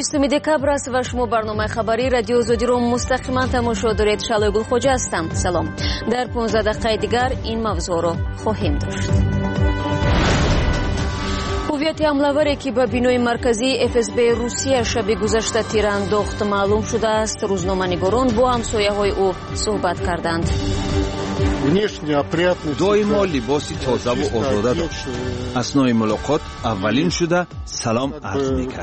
20 декабр است و شما برنامه خبری رادیو آزادی رو مستقیما تماشا دارید. شالای گلخوجه هستم. سلام. در 15 دقیقه دیگر این موضوع رو خواهیم داشت. هویت حمله‌وری که به بینای مرکزی FSB روسیه شب گذشته تیر انداخت معلوم شده است. روزنامه‌نگاران با همسایه‌های او صحبت کردند. доимо либоси тоза ву озода дошт. аснои мулоқот аввалин шуда салом арз мекард.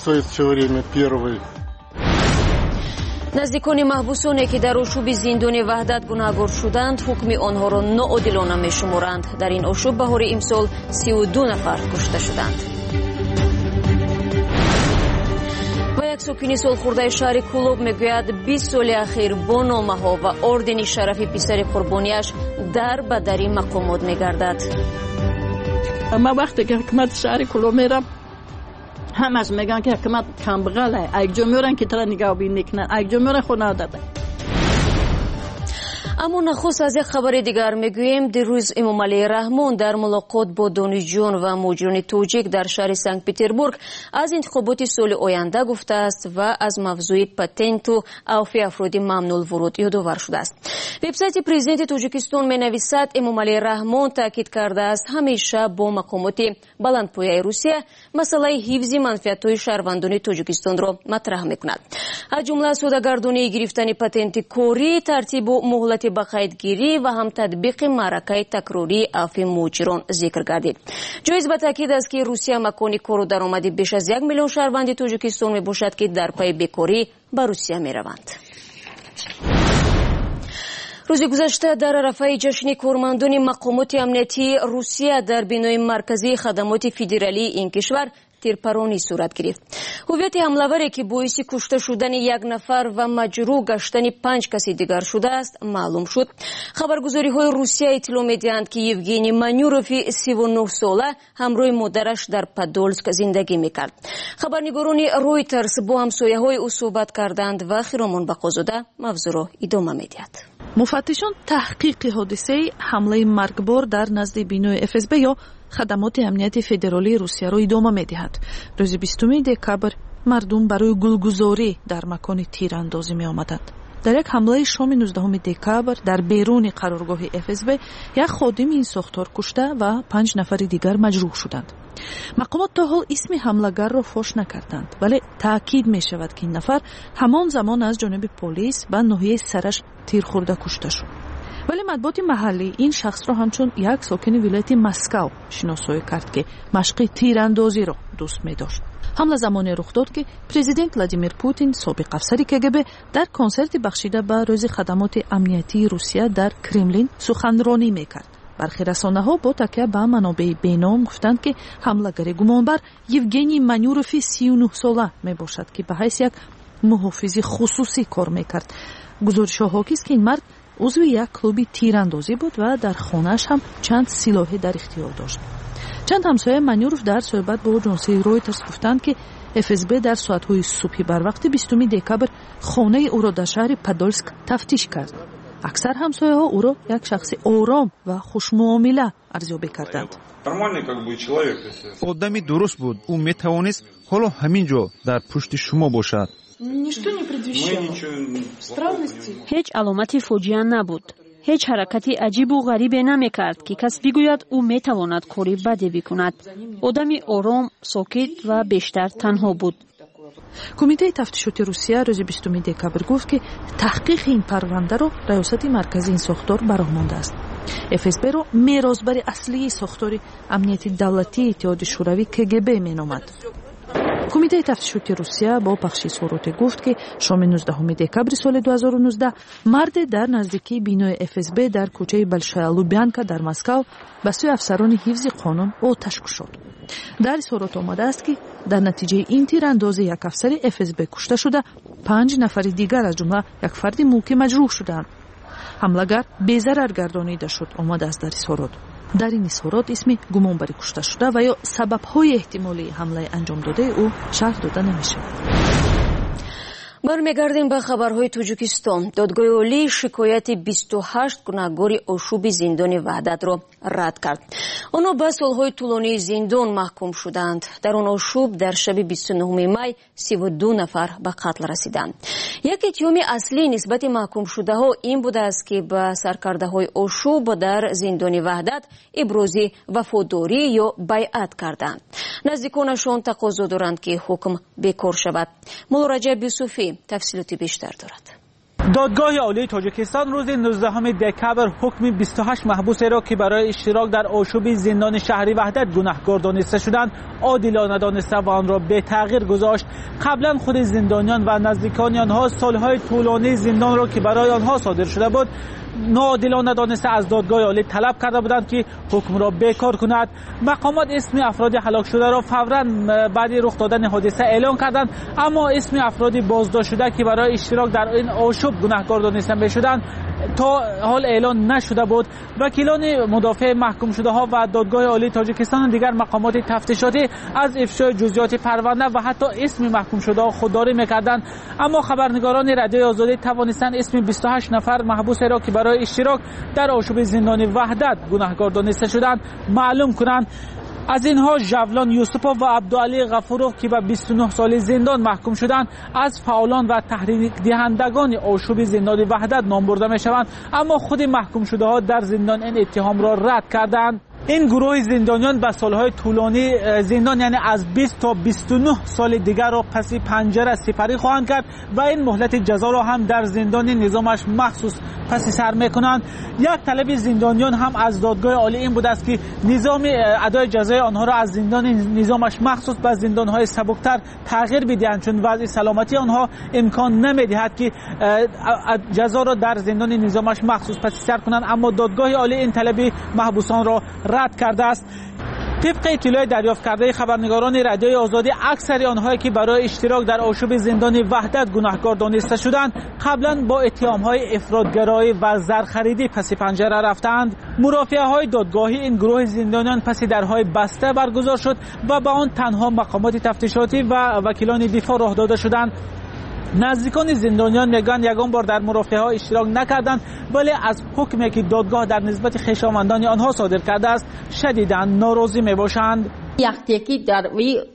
наздикони маҳбусоне ки дар ошуби зиндони ваҳдат гунаҳгор шуданд ҳукми онҳоро ноодилона мешуморанд. дар ин ошуб баҳори имсол 32 нафар кушта шуданд. ва як сокини солхӯрдаи шаҳри Кӯлоб мегӯяд 20 соли ахир бо номаҳо ва ордени шарафи писари қурбонияш дар ба дари мақомот мегардад. ман вақте ки ҳукумати шаҳри Кӯлоб мерам ҳамаш меган ки ҳукумат камбағал аст. якҷо меоран ки тара нигаҳбинӣ мекунанд, якҷо меоран хона доданд. аммо нахуст аз як хабари дигар мегӯем дирӯз Эмомалии Раҳмон дар мулоқот бо донишҷӯён ва муҳоҷирони тоҷик дар шаҳри Санкт-Петербург аз интихоботи соли оянда гуфтааст ва аз мавзӯи патенту авфи афроди мамнуъулвуруд ёдовар шудааст. вебсайти президенти Тоҷикистон менависад Эмомалии Раҳмон таъкид кардааст ҳамеша бо мақомоти баландпояи Русия масъалаи ҳифзи манфиатҳои шаҳрвандони Тоҷикистонро матраҳ мекунад. аз ҷумла содагардонии гирифтани патенти корӣ, тартибу муҳлати ба қайдгирӣ ва ҳам татбиқи маъракаи такрории авфи муҳоҷирон зикр гардид. ҷоиз ба таъкид аст ки Русия макони кору даромади беш аз 1 миллион шаҳрванди Тоҷикистон мебошад ки дар пайи бекорӣ ба Русия мераванд. рӯзи гузашта дар арафаи ҷашни кормандони мақомоти амнияти Русия дар бинои марказии хадамоти федералии ин кишвар тирпаронӣ сурат гирифт. ҳуввияти ҳамлаваре ки боиси кушта шудани 1 нафар ва маҷрӯҳ гаштани 5 каси дигар шудааст маълум шуд. хабаргузориҳои Русия иттилоъ медиҳанд ки Евгений Манюрови 39 сола ҳамроҳи модараш дар Подольск зиндагӣ мекард. хабарнигорони Reuters бо ҳамсояҳои ӯ суҳбат карданд ва Хиромон Бақозода мавзӯъро идома медиҳад. муфаттишон таҳқиқи ҳодисаи ҳамлаи маргбор дар назди бинои FSB ё хадамоти амнияти федералии Русияро идома медиҳад. рӯзи 20 декабр мардум барои гулгузорӣ дар макони тирандозӣ меомаданд. дар як ҳамлаи шоми 19 декабр дар беруни қароргоҳи FSB як ходими ин сохтор кушта ва 5 нафари дигар маҷрӯҳ шуданд. мақомот то ҳол исми ҳамлагарро фош накарданд, вале таъкид мешавад ки ин нафар ҳамон замон аз ҷониби полис ба ноҳияи сараш тирхӯрда кушта шуд. вале матбуоти маҳаллӣ ин шахсро ҳамчун як сокини вилояти Москав шиносоӣ кард ки машқи тирандозиро дӯст медошт. ҳамла замоне рух дод ки президент Владимир Путин собиқ афсари КГБ дар консерти бахшида ба рӯзи хадамоти амниятии Русия дар Кремлин суханронӣ мекард. бархи расонаҳо бо такя ба манобеи беном гуфтанд ки ҳамлагари гумонбар Евгений Манюрови 39 сола мебошад ки ба ҳайс як муҳофизи хусусӣ кор мекард. гузоришҳо ҳокист ки ин мард узви як клуби тирандозӣ буд ва дар хонааш ҳам чанд силоҳе дар ихтиёр дошт. чанд ҳамсояи Манюров дар суҳбат бо ҷонсии Reuters гуфтанд ки FSB дар соатҳои субҳи барвақти 20 декабр хонаи ӯро дар шаҳри Подольск тафтиш кард. аксар ҳамсояҳо ӯро як шахси ором ва хушмуомила арзёбӣ карданд. одами дуруст буд. ӯ метавонист ҳоло ҳамин ҷо дар пушти шумо бошад. ҳеҷ аломати фоҷиа набуд. ҳеҷ ҳаракати аҷибу ғарибе намекард ки кас бигӯяд ӯ метавонад кори баде бикунад. одами ором, сокит ва бештар танҳо буд. кумитаи тафтишоти Русия рӯзи 20 декабр гуфт ки таҳқиқи ин парвандаро раёсати марказии ин сохтор баромондааст. FSB-ро меросбари аслии сохтори амнияти давлатии Иттиҳоди Шӯравӣ КГБ меномад. кумитаи тафтишоти Русия бо пахши изҳороте гуфт ки шоми 19 декабри соли 2019 марде дар наздикии бинои FSB дар кӯчаи Большая Лубянка дар Москав ба сӯи афсарони ҳифзи қонун оташ кушод. дар изҳорот омадааст ки дар натиҷаи ин тирандозӣ як афсари FSB кушта шуда 5 нафари дигар аз ҷумла як фарди мулкӣ маҷрӯҳ шуданд. ҳамлагар безарар гардонида шуд омадааст дар изҳорот. дар ин изҳорот исми гумонбари кушта шуда ва ё сабабҳои эҳтимолии ҳамлаи анҷомдодаи ӯ шарҳ дода намешавад. бармегардем ба хабарҳои Тоҷикистон. Додгоҳи олӣ шикояти 28 гунаҳгори ошуби зиндони Ваҳдатро рад кард. онҳо ба солҳои тӯлонии зиндон маҳкум шуданд. дар он ошуб дар шаби 29 май 32 нафар ба қатл расиданд. як иттиҳоми аслии нисбати маҳкумшудаҳо ин будааст ки ба саркардаҳои ошуб дар зиндони Ваҳдат ибрози вафодорӣ ё байъат карданд. наздиконашон тақозо доранд ки ҳукм бекор шавад. мулло раҷаб юсуфӣ тафсилоти бештар дорад. دادگاه عالی تاجیکستان روز 19 دکبر حکم 28 محبوس را که برای اشتراک در آشوب زندان شهری وحدت گناهکار دانسته شدند عادلانه دانسته و آن را به تغییر گذاشت. قبلا خود زندانیان و نزدیکان آنها سالهای طولانی زندان را که برای آنها صادر شده بود ناعادلانه دانسته از دادگاه عالی طلب کرده بودند که حکم را بیکار کند. مقامات اسم افراد هلاک شده را فوراً بعد رخ دادن حادثه اعلام کردند، اما اسم افراد بازداشت شده که برای اشتراک در این آشوب گناهکار دانسته می‌شدند تا حال اعلان نشده بود. وکیلان مدافع محکوم شده ها و دادگاه عالی تاجیکستان و دیگر مقامات تفتیشاتی از افشای جزئیات پرونده و حتی اسم محکوم شده ها خودداری می‌کردند، اما خبرنگاران رادیوی آزادی توانستند اسم 28 نفر محبوس را که برای اشتراک در آشوب زندان وحدت گناهکار دانسته شدند معلوم کنند. از اینها جولان یوسفوف و عبدالعلی غفوروف که به 29 سال زندان محکوم شدند از فعالان و تحریک دهندگان آشوب زندان وحدت نام برده می شوند، اما خود محکوم شده ها در زندان این اتهام را رد کردند. این گروه زندانیان به سالهای طولانی زندان یعنی از 20 تا 29 سال دیگر را پس پنجره سپری خواهند کرد و این مهلت جزا را هم در زندان نظامش مخصوص پس سر میکنند. یک طلب زندانیان هم از دادگاه عالی این بود است که نظام ادای جزای آنها را از زندان نظامش مخصوص به زندانهای سبکتر تغییر بدهند، چون وضع سلامتی آنها امکان نمیدهد که جزا را در زندان نظامش مخصوص پس سر کنند، اما دادگاه عالی این طلب محبوسان را رد کرده است. طبق اطلاع دریافت کرده خبرنگاران رادیوی آزادی اکثر آنهایی که برای اشتراک در آشوب زندان وحدت گناهکار دانسته شدند قبلا با اتهام‌های افراط‌گرایی و زرخریدی پس پنجره رفتند. مرافعه‌های دادگاهی این گروه زندانیان پس درهای بسته برگزار شد و به آن تنها مقامات تفتیشاتی و وکیلان دفاع راه داده شدند. نزدیکان زندانیان میگن یگان بار در مرافعه ها اشتراک نکردند، ولی از حکمی که دادگاه در نسبت خویشاوندان آنها صادر کرده است شدیداً ناراضی میباشند. یکی در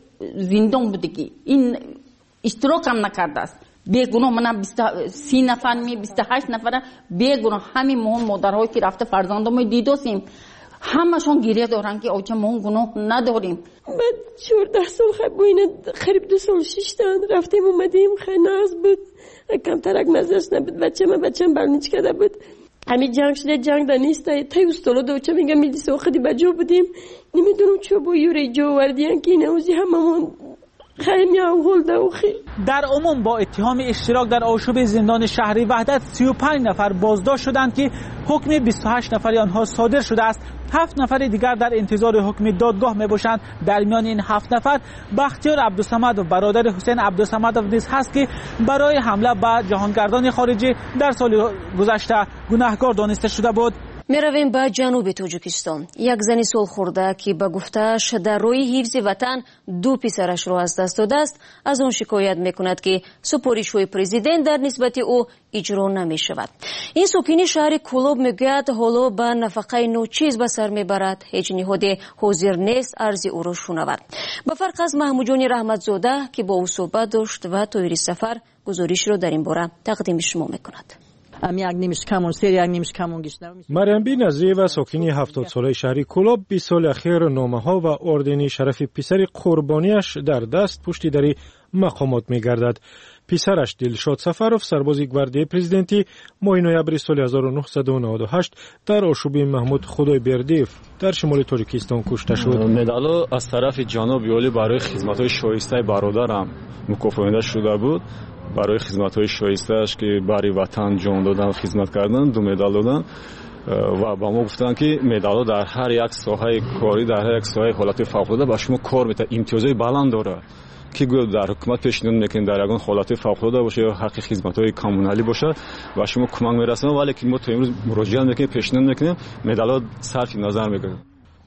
زندان بوده که این اشتراک هم نکرده است. بیگناه من 30 نفر 28 نفر بیگناه همین مادرهایی که رفته فرزندامو دیدوسیم همشون گریه دارن که اوچه ما گناه نداریم. بعد 14 سال خیلی قریب 2 سال 6 تا رفتیم اومدیم خیلی ناز بود، کم ترک مزدش نبود، بچه‌م برنیچ کرده بود. همین جنگ شده، جنگ دا نیست تا استولا دوچه میگم میدی سوخدی بجو بودیم نمیدونم چه با یوری جو وردیان که نوزی هممون خیلی هول دوخی. در عموم با اتهام اشتراک در آشوب زندان شهری وحدت 35 نفر بازداشت شدند که حکم 28 نفری آنها صادر شده است. 7 نفر دیگر در انتظار حکم دادگاه می باشند. در میان این 7 نفر بختیار عبدالصمد و برادر حسین عبدالصمد نیز هست که برای حمله به جهانگردان خارجی در سال گذشته گناهکار دانسته شده بود. میرویم به جنوب تاجیکستان. یک زن سالخورده که به گفته‌اش در روی حفظ وطن 2 پسرش را از دست داده است از آن شکایت میکند که سپارش‌های پرزیدنت در نسبت او اجرا نمیشود. این ساکن شهر کولوب میگوید حالا به نفقه ناچیز به سر میبرد، هیچ نهاد حاضر نیست عرض او را شنود. به فرق از محمود جان رحمتزاده که با او صحبت داشت و طوری سفر گزارش را در این باره تقدیم شما میکند. مریم بی نظری و ساکنی 70 ساله شهری کولوب 20 سال اخیر نامه‌ها و اردنی شرف پسر قربانیش در دست پشت در مقامات می‌گردد. پسرش دلشاد سفروف سرباز گواردی پرزیدنتی ماه نوامبر سال 1998 در آشوب محمود خدایبردیف در شمال تاجیکستان کشته شد. مدال از طرف جناب یولی برای خدمت‌های شایسته برادرم مکافات شده بود. برای خدمت‌های شایسته‌اش که برای وطن جان دادن خدمت کردن 2 مدال دادن و با ما گفتن که مدال در هر یک ساحه کاری در هر یک ساحه حالت فوق‌العاده با شما کار می‌کنه، امتیازهای بلند داره که در حکومت پیشنهاد می‌کنه در یگان حالت فوق‌العاده باشه یا حق خدمت‌های کامونالی باشه و شما کمک می‌رسونه، ولی که ما تا امروز مراجعه می‌کنیم پیشنهاد می‌کنیم مدال صرف نظر می‌کنیم.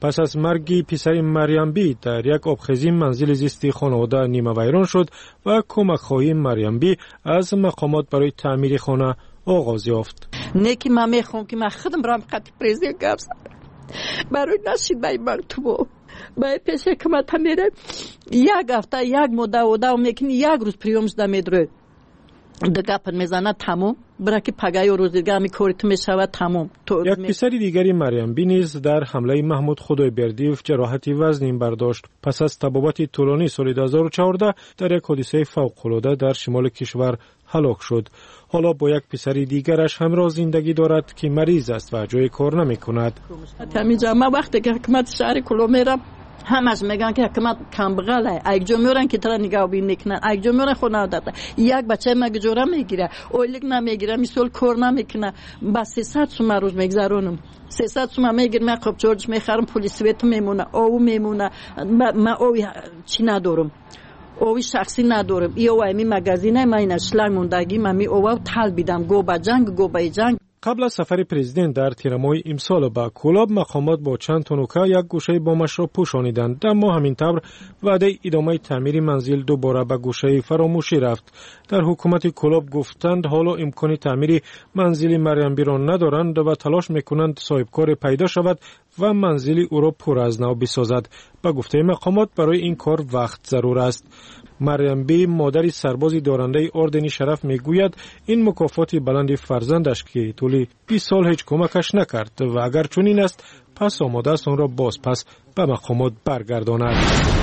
پس از مرگ پسر مریم بی در یک آبخیزی منزل زیستی خانواده نیمه ویران شد و کمک خواهی مریم بی از مقامات برای تعمیر خانه آغاز یافت. نیکی من میخوام که من خودم برام قطع پریزی گفت برای نصیبه مرتبه باید پیشه که من تمیره یک هفته یک مده و میکنی یک روز پریومش دمیدره دیگه پن میزنه تموم برای که پگای و روز دیگه همی کوریت میشود تموم. یک پسر دیگری مریم بی نیز در حمله محمود خدایبردیف جراحتی وزنی برداشت. پس از تبابت طولانی سال 2014 در یک حادثه فوق‌العاده در شمال کشور هلاک شد. حالا با یک پسر دیگرش همراه زندگی دارد که مریض است و جای کار نمی کند. همینجا من وقتی که حکومت شهر کلو میرم همش میگن که حکومت کمبغله یک جا میرن که ترا نگاه بین نکنن یک جا میرن خود نداده یک بچه مگجوره میگیره اولیک نمیگیره مثل کار نمیکنه بس 300 سوم روز میگذرونم 300 سوم میگیرم من خب چارج میخرم پلیسویت میمونه او میمونه من او چی ندارم اوی شخصی ندارم ای اوی مگزینه من این اشلنگ موندگی من می او تل بیدم گو با جنگ. قبل از سفر پرزیدنت در تیر ماه امسال به کلاب مقامات با چند تونوکه یک گوشه بامش را پوشانیدند، اما همین طور وعده ادامه تعمیر منزل دوباره به گوشه فراموشی رفت. در حکومت کلاب گفتند حالا امکان تعمیر منزل مریم بی را ندارند و تلاش میکنند صاحبکار پیدا شود و منزل او را پر از نو بسازد. به گفته مقامات برای این کار وقت ضرور است. مریم بی مادر سربازی دارنده اردن شرف میگوید این مکافات بلند فرزندش که طول 20 سال هیچ کمکش نکرد و اگر چنین است پس آماده است آن را باز پس به مقامات برگرداند.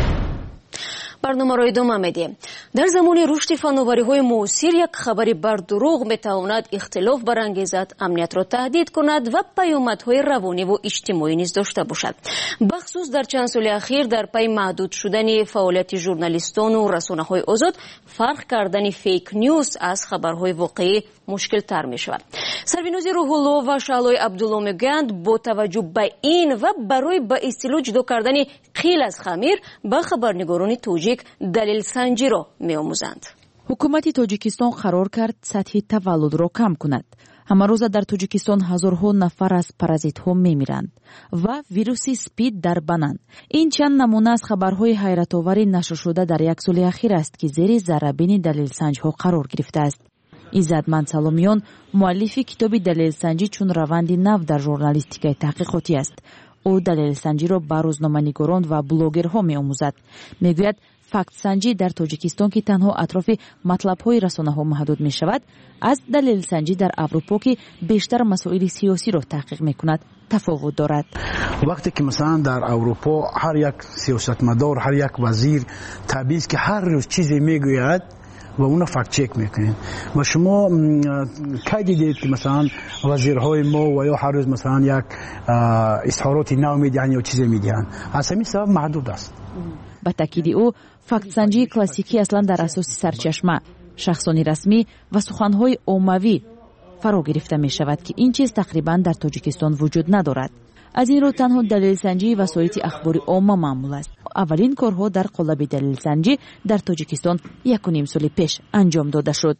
برنامه را ادامه میدیم. در زمان رشد فناوری‌های معاصر یک خبری بر دروغ میتواند اختلاف برانگیزد، امنیت را تهدید کند و پیامدهای روانی و اجتماعی نیز داشته باشد. بخصوص در چند سال اخیر در پی محدود شدن فعالیت ژورنالیستان و رسانه‌های آزاد، فرق کردن فیک نیوز از خبرهای واقعی مشکل تر می شود. سربینوز روح‌الله و شعلای عبدالله میگویند با توجه به این و برای به اصطلاح جدا کردن قیل از خمیر به خبرنگاران توجیک دلیل سنجی را می آموزند. حکومت تاجیکستان قرار کرد سطح تولد را کم کند. همه روز در تاجیکستان هزارها نفر از پارازیت‌ها می‌میرند و ویروس اسپید در بنان. این چند نمونه از خبرهای حیرت‌آور نشر شده در یک سال اخیر است که زیر ذره‌بین دلیل سنج‌ها قرار گرفته است. عزتمند سلامیان مؤلف کتاب دلیل سنجی چون روند نو در ژورنالیستیکای تحقیقاتی است. او دلیل سنجی را به روزنامه‌نگاران و بلاگرها می‌آموزد. میگوید فکت سنجی در تاجیکستان که تنها اطراف مطلب‌های رسانه‌ها محدود می‌شود، از دلیل سنجی در اروپا که بیشتر مسائل سیاسی را تحقیق می‌کند تفاوت دارد. وقتی که مثلا در اروپا هر یک سیاستمدار، هر یک وزیر طبیعی که هر روز چیزی میگوید و اون فکت چک میکنین و شما کی دیدید که مثلا وزیرهای ما و یا هر روز مثلا یک اظهارات نو میدن یا چیزی میگن؟ از همین سبب محدود است. با تاکید او فکت سنجی کلاسیکی اصلا در اساس سرچشمه، شخصانی رسمی و سخنهای عمومی فرا گرفته می شود که این چیز تقریبا در تاجیکستان وجود ندارد. از این رو تنها دلیل سنجی و سایت اخباری عامه معمول است. اولین کارها در قالب دلیل سنجی در تاجیکستان 1.5 سال پیش انجام داده شد.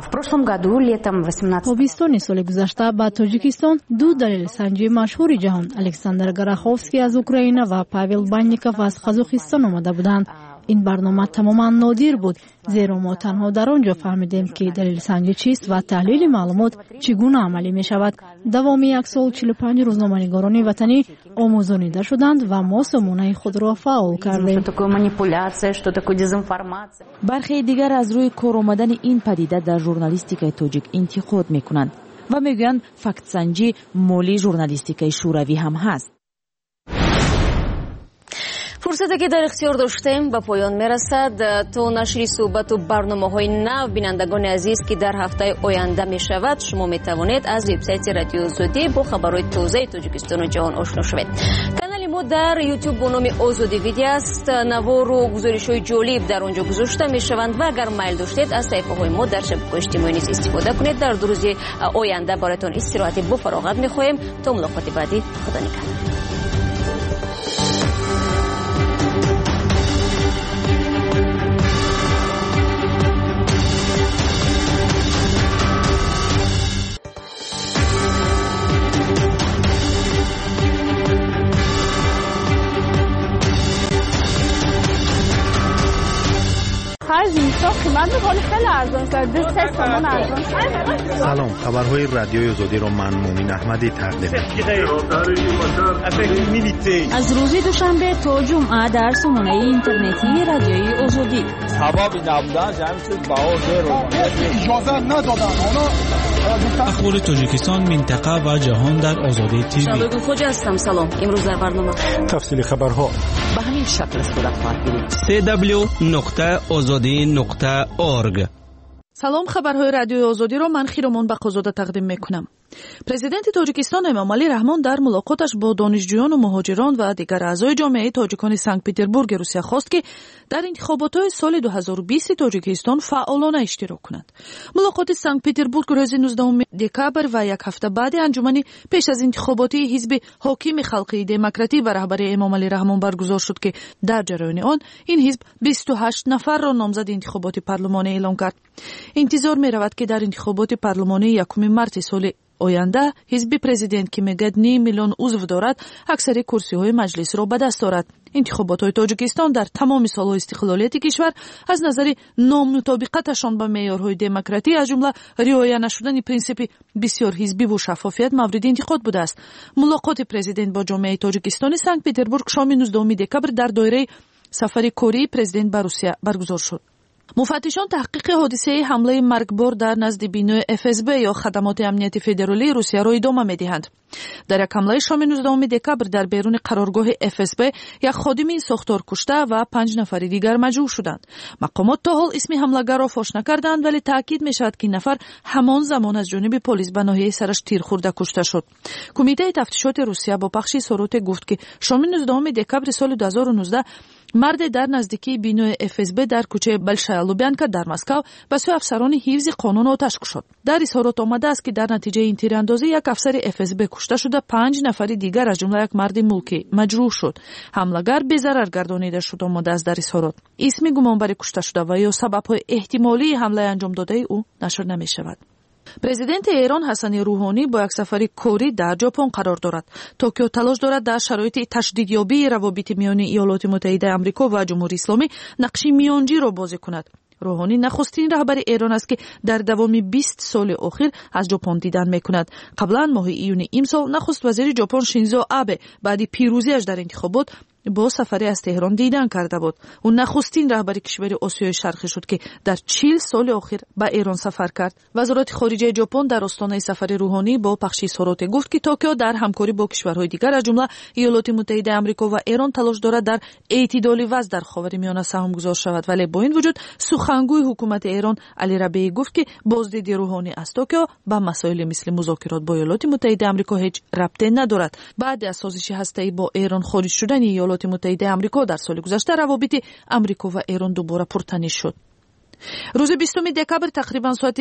تابستان سال گذشته با تاجیکستان دو دلیل سنجی مشهور جهان الکساندر گراخوفسکی از اوکراین و پاول بانیکوف از قزاقستان آمده بودند. این برنامه تماما نادر بود، زیرا ما تنها در آنجا فهمیدیم که دلیل سنجی چیست و تحلیل معلومات چگونه عملی می شود. دوام 1 سال 45 روزنامه‌نگاران وطنی آموزانیده شدند و ما سامانه خود را فعال کردیم. برخی دیگر از روی کار آمدن این پدیده در ژورنالیستیکای تاجیک انتقاد می کنند و میگویند فکت سنجی مالی ژورنالیستیکای شوروی هم هست. فرصتی که در اختیار داشتیم به پایان میرسد. تا نشر صحبت و برنامه‌های نو بینندگان عزیز که در هفته آینده می شود، شما می توانید از وبسایت رادیو آزادی با خبرهای تازه تاجیکستان و جهان آشنا شوید. کانال ما در یوتیوب با نام آزادی ویدیو است. نوار و گزارش‌های جالب در آنجا گذاشته می شوند و اگر میل داشتید از صفحه‌های ما در شبکه‌های اجتماعی نیز استفاده کنید. در 2 روز آینده براتون استراحت با فراغت می خواهیم. تا ملاقات بعدی، خدا نگهدار. خرج اینستا قیمت ولی خیلی ارزان کرد 2-3 تومان ارزان شد. سلام، خبرهای رادیوی آزادی رو من مومین احمدی تقدیم می‌کنم. از روز دوشنبه تا جمعه در سامانه اینترنتی رادیوی آزادی. سبب نبودن جمع شد باور اجازه ندادن. اخبار تاجیکستان، منطقه و جهان در آزادی تیوی. شبگو خوجا هستم. سلام. امروز در برنامه تفصیلی خبرها به همین شکل صورت خواهد گرفت. www.azadi.org. سلام، خبرهای رادیوی آزادی رو من خیرمان بقازاده تقدیم میکنم. پرزیدنت تاجیکستان امامعلی رحمان در ملاقاتش با دانشجویان و مهاجران و دیگر اعضای جامعه تاجیکان سنت پتربورگ روسیه خواست که در انتخابات سال 2020 تاجیکستان فعالانه اشتراک کنند. ملاقات سنت پتربورگ روز 19 دکامبر و یک هفته بعد انجمنی پیش از انتخابات حزب حاکم خلقی دموکراتی و رهبری امامعلی رحمان برگزار شد که در جریان آن این حزب 28 نفر را نامزد انتخابات پارلمانی اعلام کرد. انتظار می رود که در انتخابات پارلمانی 1 مارس سال آینده حزب پرزیدنت که میگه 9 میلیون عضو دارد اکثر کرسی های مجلس را به دست دارد. انتخابات های تاجیکستان در تمام سالهای استقلالیت کشور از نظر نامطابقتشان به معیارهای دموکراتی از جمله رعایت نشدن پرینسیپ بسیار حزبی و شفافیت مورد انتقاد بوده است. ملاقات پرزیدنت با جامعه تاجیکستان سنت پتربورگ شام 19 دکامبر در دایره سفر کاری پرزیدنت به روسیه برگزار شد. مفتشان تحقیق حادثه حمله مرگبار در نزد بینای FSB یا خدمات امنیتی فدرالی روسیه را ادامه می‌دهند. در یک حمله شام 19 دکامبر در بیرون قرارگاه FSB یک خادم این ساختار کشته و 5 نفر دیگر مجروح شدند. مقامات تا حال اسم حمله‌گر را فاش نکردند ولی تاکید می‌شود که نفر همان زمان از جانب پلیس به ناحیه سرش تیر خورده کشته شد. کمیته تفتیشات روسیه با پخش سروت گفت که شام 19 دکامبر سال 2019 مرد در نزدیکی بینای FSB در کوچه بلشایا لوبیانکا در مسکو به سوی افسران حفظ قانون آتش کشید. در اظهارات آمده است که در نتیجه این تیراندازی یک افسر FSB کشته شده، 5 نفر دیگر از جمله یک مرد ملکی مجروح شد. حمله‌گر به ضرر گردانیده شد آمده است در اظهارات. اسم گمانبر کشته شده و یا سبب‌های احتمالی حمله انجام داده او نشر نمی‌شود. پرزیدنت ایران حسن روحانی با یک سفر کاری در ژاپن قرار دارد. توکیو تلاش دارد در شرایط تشدیدیابی روابط میان ایالات متحده آمریکا و جمهوری اسلامی نقش میانجی را بازی کند. روحانی نخستین رهبر ایران است که در دوام 20 سال اخیر از ژاپن دیدن میکند. قبلا ماه ایون امسال نخست وزیر ژاپن شینزو آبه بعد پیروزیش در انتخابات با سفری از تهران دیدن کرده بود. او نخستین رهبر کشور آسیای شرقی شد که در 40 سال اخیر به ایران سفر کرد. وزارت خارجه ژاپن در آستانه سفر روحانی با پخش اظهارات گفت که توکیو در همکاری با کشورهای دیگر از جمله ایالات متحده آمریکا و ایران تلاش دارد در اعتدال وضع در خاورمیانه سهم گذار شود، ولی با این وجود سخنگوی حکومت ایران علی ربیعی گفت که بازدید روحانی از توکیو به مسائل مثل مذاکرات با ایالات متحده آمریکا هیچ ربطی ندارد. بعد از سازش هسته‌ای با ایران خارج شدن ایالات متحده آمریکا در سال گذشته روابط آمریکا و ایران دوباره پرتنش شد. روز 20 دکامبر تقریبا ساعت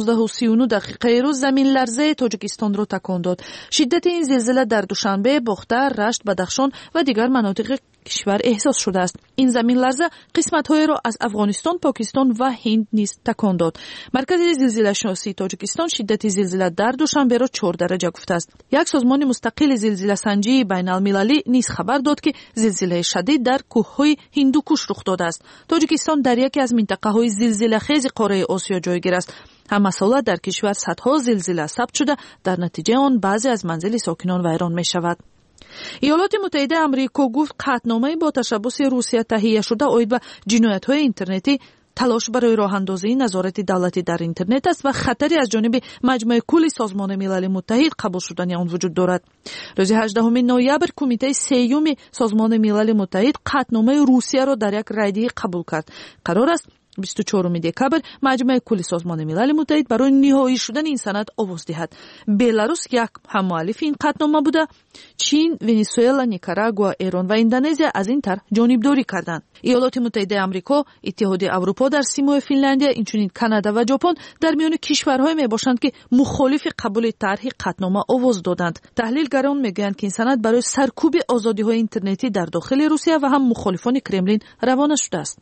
16:39 روز زمین لرزه تاجیکستان را تکان داد. شدت این زلزله در دوشنبه، باختر، رشت، بدخشان و دیگر مناطق کشور احساس شده است. این زمین لرزه قسمت‌های را از افغانستان، پاکستان و هند نیز تکان داد. مرکز زلزله شناسی تاجیکستان شدت زلزله در دوشنبه را 4 درجه گفته است. یک سازمان مستقل زلزله سنجی بین‌المللی نیز خبر داد که زلزله شدید در کوه‌های هندوکوش رخ داده است. تاجیکستان در یکی از منطقه‌های زلزله خیز قاره آسیا جایگیر است. همه ساله در کشور صدها زلزله ثبت شده، در نتیجه آن بعضی از منزل ساکنان ویران می‌شود. ایالات متحده آمریکا گفت قطعنامه با تشبث روسیه تهیه شده اوید به جنایت‌های اینترنتی تلاش برای راه‌اندازی نظارت دولتی در اینترنت است و خطری از جانب مجمع کل سازمان ملل متحد قبول شدن آن وجود دارد. روز 18 نوامبر کمیته سیوم سازمان ملل متحد قطعنامه روسیه را در یک رأی قبول کرد. قرار است 24 دکامبر مجمع کل سازمان ملل متحد برای نهایی شدن این سند آواز دهد. بلاروس یک هم مؤلف این قطعنامه بوده. چین، ونزوئلا، نیکاراگوآ، ایران و اندونزیا از این طرح جانبداری کردند. ایالات متحده آمریکا، اتحادیه اروپا در سیمای فنلندیا، اینچنین کانادا و ژاپن در میان کشورهای میباشند که مخالف قبول طرح قطعنامه آواز دادند. تحلیلگران میگویند که این سند برای سرکوب آزادی‌های اینترنتی در داخل روسیه و هم مخالفان کرملین روانه شده است.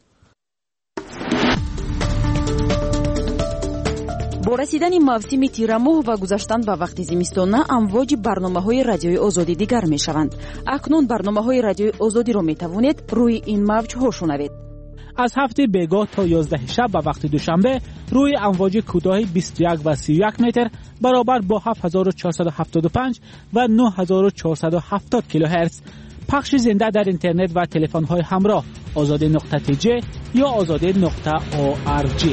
با رسیدن موسم تیرماه و گذشتن به وقت زمستانه امواج برنامه‌های رادیوی آزادی دیگر می‌شوند. اکنون برنامه‌های رادیوی آزادی را می‌توانید روی این موج‌ها شنوید. از هفته بیگاه تا 11 شب به وقت دوشنبه روی امواج کوتاه 21 و 31 متر برابر با 7475 و 9470 کیلوهرتز. پخش زنده در اینترنت و تلفن‌های همراه azade.tj یا azade.org.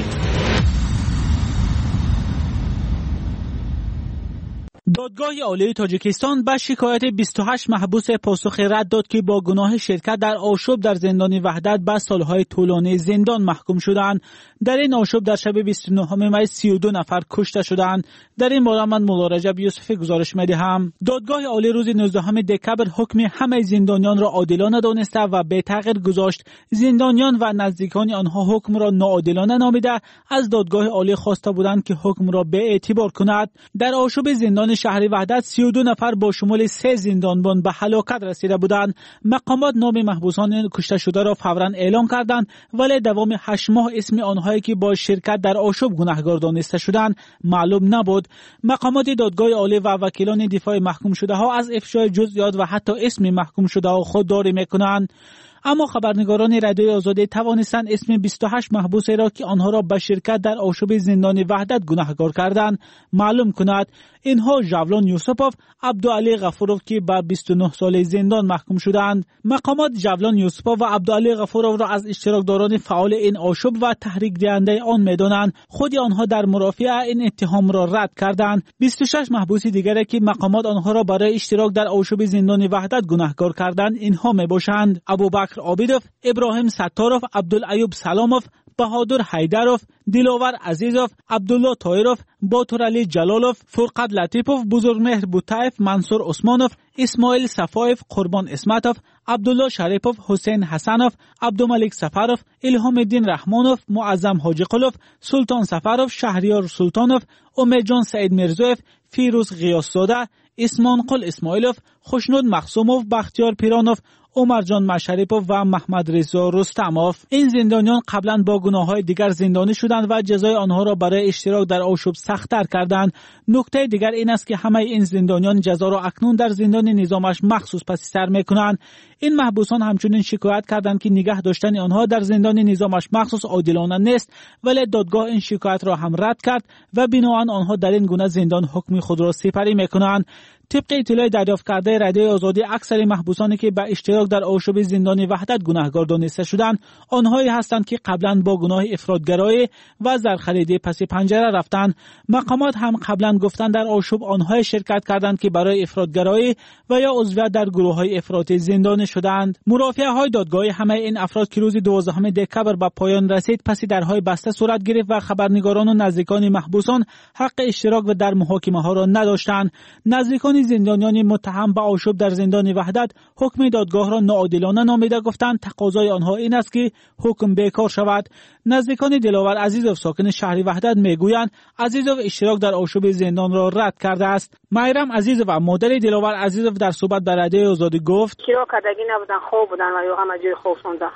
دادگاه عالی تاجیکستان به شکایت 28 محبوس پاسخ رد داد که با گناه شرکت در آشوب در زندان وحدت به سالهای طولانی زندان محکوم شدند. در این آشوب در شب 29 می 32 نفر کشته شدند. در این باره من مولا رجب یوسفی گزارش می‌دهم. دادگاه عالی روز 19 دکبر حکم همه زندانیان را عادلانه دانسته و به تغییر گذاشت. زندانیان و نزدیکان آنها حکم را ناعادلانه نامیده از دادگاه عالی خواسته بودند که حکم را به اعتبار کند. در آشوب زندان شهری وحدت 32 نفر با شمول 3 زندانبان به هلاکت رسیده بودند. مقامات نام محبوسان کشته شده را فوراً اعلام کردند، ولی دوام 8 ماه اسم آنهایی که با شرکت در آشوب گناهکار دانسته شدند معلوم نبود. مقامات دادگاه عالی و وکیلان دفاع محکوم شده ها از افشای جزئیات و حتی اسم محکوم شده ها خودداری میکنند. اما خبرنگاران رادیوی آزادی توانستند اسم 28 محبوس را که آنها را به شرکت در آشوب زندان وحدت گناهکار کردند معلوم کند. اینها جاولان یوسپوف، عبدالعلی غفورов که به 29 سال زندان محکوم شدند. مقامات جاولان یوسپوف و عبدالعلی غفورov را از اشتراکداران فعال این آشوب و تحریک دهنده آن می‌دانند. خود آنها در مرافعه این اتهام را رد کردند. 26 محبوس دیگر که مقامات آنها را برای اشتراک در آشوب زندان وحدت گناهکار کردند اینها میباشند: ابوبکر عابدov، ابراهیم ستارov، عبدالایوب سلامov، بهادر حیدرov، دلاور عزیزov، عبدالله طاهرov، باترعلی جلالov، فرقت لطیفov، بزرگمهر بوتایف، منصور عثمانov، اسماعیل صفایف، قربان اسمتov، عبدالله شریفov، حسین حسنov، عبدالملک سفرov، الهام الدین رحمانov، معظم حاجی قلov، سلطان سفرov، شهریار سلطانov، امیدجان سعید میرزویف، فیروز غیاث‌زاده، اسمان قل اسماعیلov، خوشنود مخصومov، بختیار پیرانov، عمرجان مشریپوف و محمد رضا رستموف. این زندانیان قبلا با گناه‌های دیگر زندانی شدند و جزای آنها را برای اشتراک در آشوب سخت‌تر کردند. نکته دیگر این است که همه این زندانیان جزا را اکنون در زندان نظامش مخصوص پس‌سر می‌کنند. این محبوسان همچنین شکایت کردند که نگاه داشتن آنها در زندان نظامش مخصوص عادلانه نیست، ولی دادگاه این شکایت را هم رد کرد و بنابراین آنها در این گونه زندان حکم خود را سپری می‌کنند. طبق اطلاع دریافت کرده رادیوی آزادی، اکثر محبوسانی که به اشتراک در آشوب زندان وحدت گناهکار دانسته شدند آنهایی هستند که قبلا با گناه افراطگرایی و زرخرید پس پنجره رفتند. مقامات هم قبلا گفتند در آشوب آنهای شرکت کردند که برای افراطگرایی و یا عضویت در گروه‌های افراطی زندانی شدند. مرافعه‌های دادگاهی همه این افراد که روز 12 دکبر به پایان رسید پس درهای بسته صورت گرفت و خبرنگاران و نزدیکان محبوسان حق اشتراک و در محاکمه‌ها را نداشتند. نزدیکان زندانیان متهم به آشوب در زندان وحدت حکم دادگاه را ناعادلانه نامیده گفتند تقاضای آنها این است که حکم بیکار شود. نزدیکان دلاور عزیزov ساکن شهر وحدت میگویند عزیزov اشتراک در آشوب زندان را رد کرده است. میرم عزیزov و مادر دلاور عزیزov در صحبت با رادیوی آزادی گفت اشتراک کردگی نبودن، خوب بودن و همه جای خوب موندن.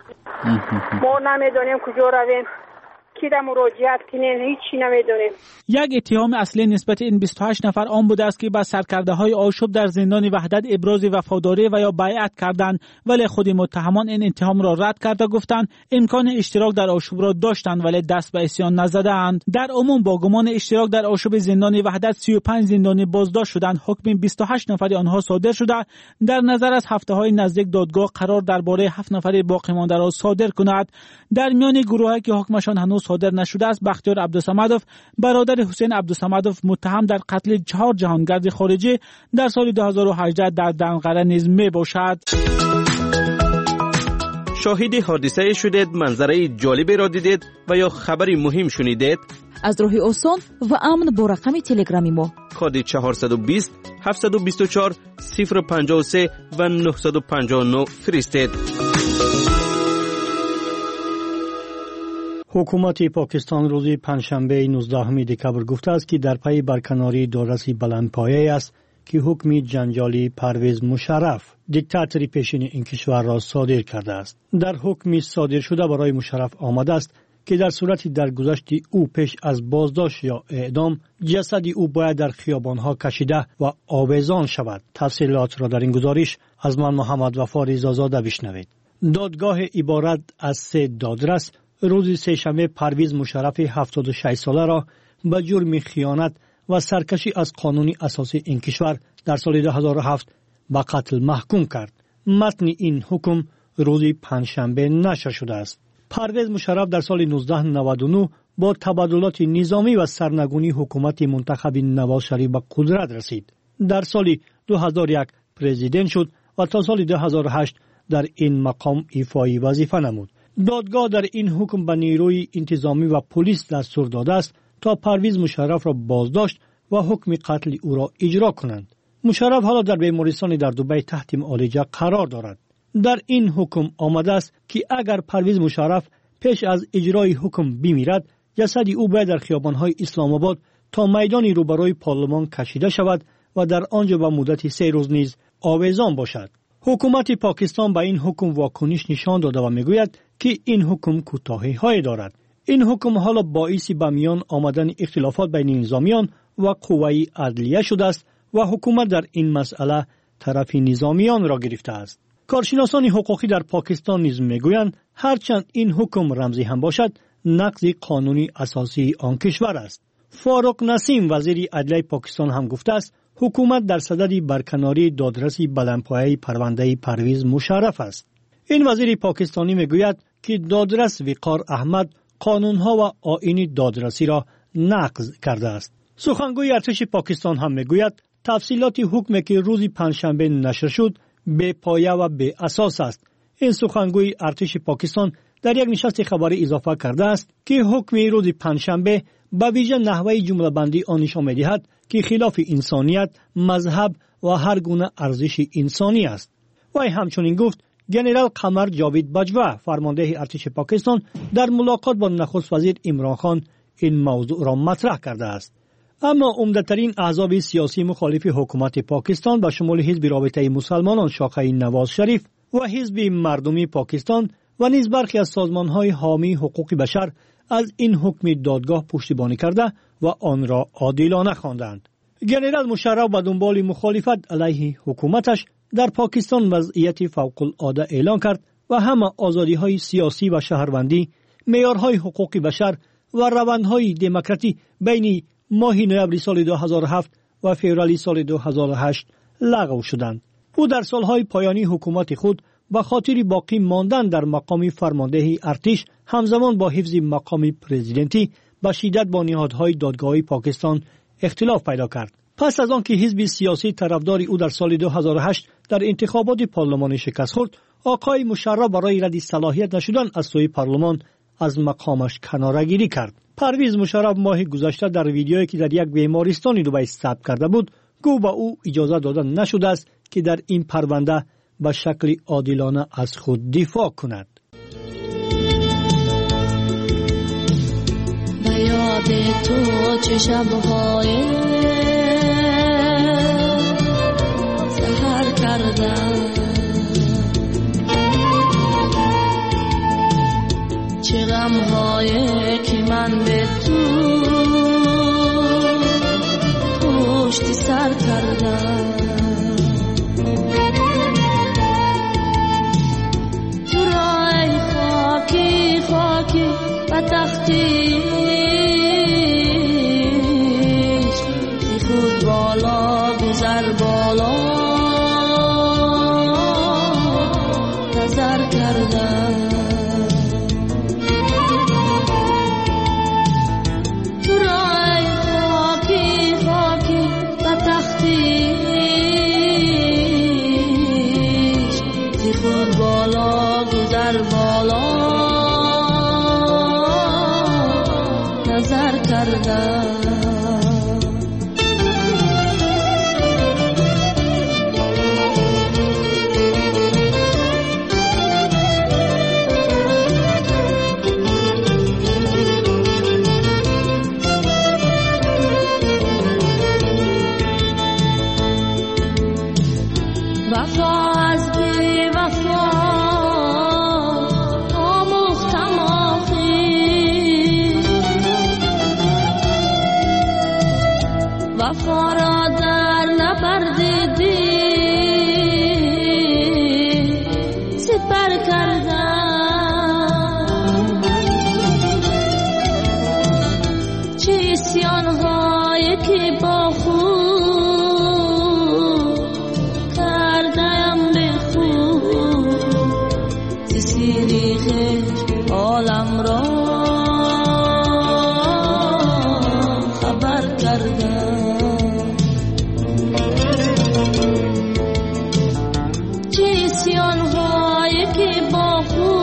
ما نمیدونیم کجا رویم، کی در مراجعت کنیم، هیچی نمیدونیم. یک اتهام اصلی نسبت این 28 نفر آن بوده است که با سرکرده‌های آشوب در زندان وحدت ابراز وفاداری و یا بیعت کردند، ولی خود متهمان این اتهام را رد کرده گفتند امکان اشتراک در آشوب را داشتند ولی دست به عصیان نزدند. در عموم با گمان اشتراک در آشوب زندان وحدت 35 زندانی بازداشت شدند. حکم 28 نفر آنها صادر شده. در نظر از هفته‌های نزدیک دادگاه قرار درباره 7 نفر باقی مانده را صادر کند. در میان گروهی که حکمشان هنوز صادر نشده است بختیار عبدالصمدov برادر حسین عبدالصمدov متهم در قتل 4 جهانگرد خارجی در سال 2018 در دنقره نیز می باشد. شاهد حادثه شدید، منظره جالبی را دیدید و یا خبری مهم شنیدید؟ از راه آسان و امن با رقم تلگرامی ما کد 420 724 053 و 959 فرستید. حکومت پاکستان روز پنجشنبه 19 دکبر گفته است که در پی برکناری دولت بلندپایه است که حکم جنجالی پرویز مشرف دیکتاتوری پیشین این کشور را صادر کرده است. در حکم صادر شده برای مشرف آمده است که در صورتی درگذشت او پیش از بازداشت یا اعدام جسد او باید در خیابانها کشیده و آویزان شود. تفصیلات را در این گزارش از من محمد وفا رضازاده بشنوید. دادگاه عبارت از 3 دادرس روز سه‌شنبه پرویز مشرف 76 ساله را به جرم خیانت و سرکشی از قانون اساسی این کشور در سال 2007 به قتل محکوم کرد. متن این حکم روز پنجشنبه نشر شده است. پرویز مشرف در سال 1999 با تبادلات نظامی و سرنگونی حکومت منتخب نواز شریف به قدرت رسید. در سال 2001 پرزیدنت شد و تا سال 2008 در این مقام ایفای وظیفه نمود. دادگاه در این حکم به نیروی انتظامی و پلیس دستور داده است تا پرویز مشرف را بازداشت و حکم قتل او را اجرا کنند. مشرف حالا در بیمارستان در دبی تحت معالجه قرار دارد. در این حکم آمده است که اگر پرویز مشرف پیش از اجرای حکم بمیرد، جسد او باید در خیابان‌های اسلام آباد تا میدان روبروی پارلمان کشیده شود و در آنجا به مدت 3 روز نیز آویزان باشد. حکومت پاکستان به این حکم واکنش نشان داده و میگوید که این حکم کوتاهی‌های دارد. این حکم حالا باعث به میان آمدن اختلافات بین نظامیان و قوه عدلیه شده است و حکومت در این مسئله طرف نظامیان را گرفته است. کارشناسان حقوقی در پاکستان نیز میگویند هرچند این حکم رمزی هم باشد، نقض قانونی اساسی آن کشور است. فاروق نسیم وزیر عدلیه پاکستان هم گفته است حکومت در صدد برکناری دادرسی بلندپایه پرونده پرویز مشرف است. این وزیر پاکستانی میگوید که دادرس وقار احمد قانونها و آیین دادرسی را نقض کرده است. سخنگوی ارتش پاکستان هم میگوید تفصیلات حکمی که روز پنجشنبه نشر شد بی پایه و بی اساس است. این سخنگوی ارتش پاکستان در یک نشست خبری اضافه کرده است که حکم روز پنجشنبه به ویژه نحوه جمله بندی آن نشان می‌دهد که خلاف انسانیت، مذهب و هر گونه ارزش انسانی است. وی همچنین گفت جنرال قمر جاوید بجوا فرمانده ارتش پاکستان در ملاقات با نخست وزیر عمران خان این موضوع را مطرح کرده است. اما عمده‌ترین احزاب سیاسی مخالف حکومت پاکستان به شمول حزب رابطه مسلمانان شاخه نواز شریف و حزب مردمی پاکستان و نیز برخی از سازمان‌های حامی حقوق بشر از این حکم دادگاه پشتیبانی کرده و آن را عادلانه خواندند. جنرال مشرف به دنبال مخالفت علیه حکومتش در پاکستان وضعیت فوق‌العاده اعلان کرد و همه آزادی‌های سیاسی و شهروندی، معیارهای حقوق بشر و روندهای دموکراسی بین ماه نوامبر سال 2007 و فوریه سال 2008 لغو شدند. او در سالهای پایانی حکومت خود به خاطر باقی ماندن در مقام فرمانده ارتش همزمان با حفظ مقام پرزیدنتی به شدت با نهادهای دادگاهی پاکستان اختلاف پیدا کرد. پس از آنکه حزب سیاسی طرفدار او در سال 2008 در انتخابات پارلمانی شکست خورد، آقای مشرف برای رد صلاحیت نشدن از سوی پارلمان از مقامش کناره‌گیری کرد. پرویز مشرف ماه گذشته در ویدیویی که در یک بیمارستان دبی ثبت کرده بود، گفت به او اجازه داده نشده است که در این پرونده به شکل عادلانه از خود دفاع کند. به یاد تو چه شب‌های سحر کردم، چه غم‌های که من به تو پشت سر کردم. تو رای خاکی خاکی و تختیش بی خود بالا گذر بالا نظر کردم. تو رای خاکی خاکی و تختیش بی خود بالا گذر بالا نظر کردم. وفا از بی وفا آموختم آخی، عالم را خبر کردم. چه اسیان‌هایی که با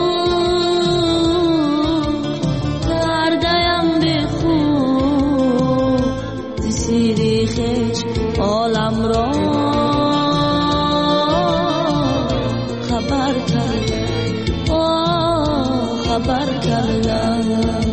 خود کردم به خود، زیر خیش عالم را خبر کردم، خبر کردم.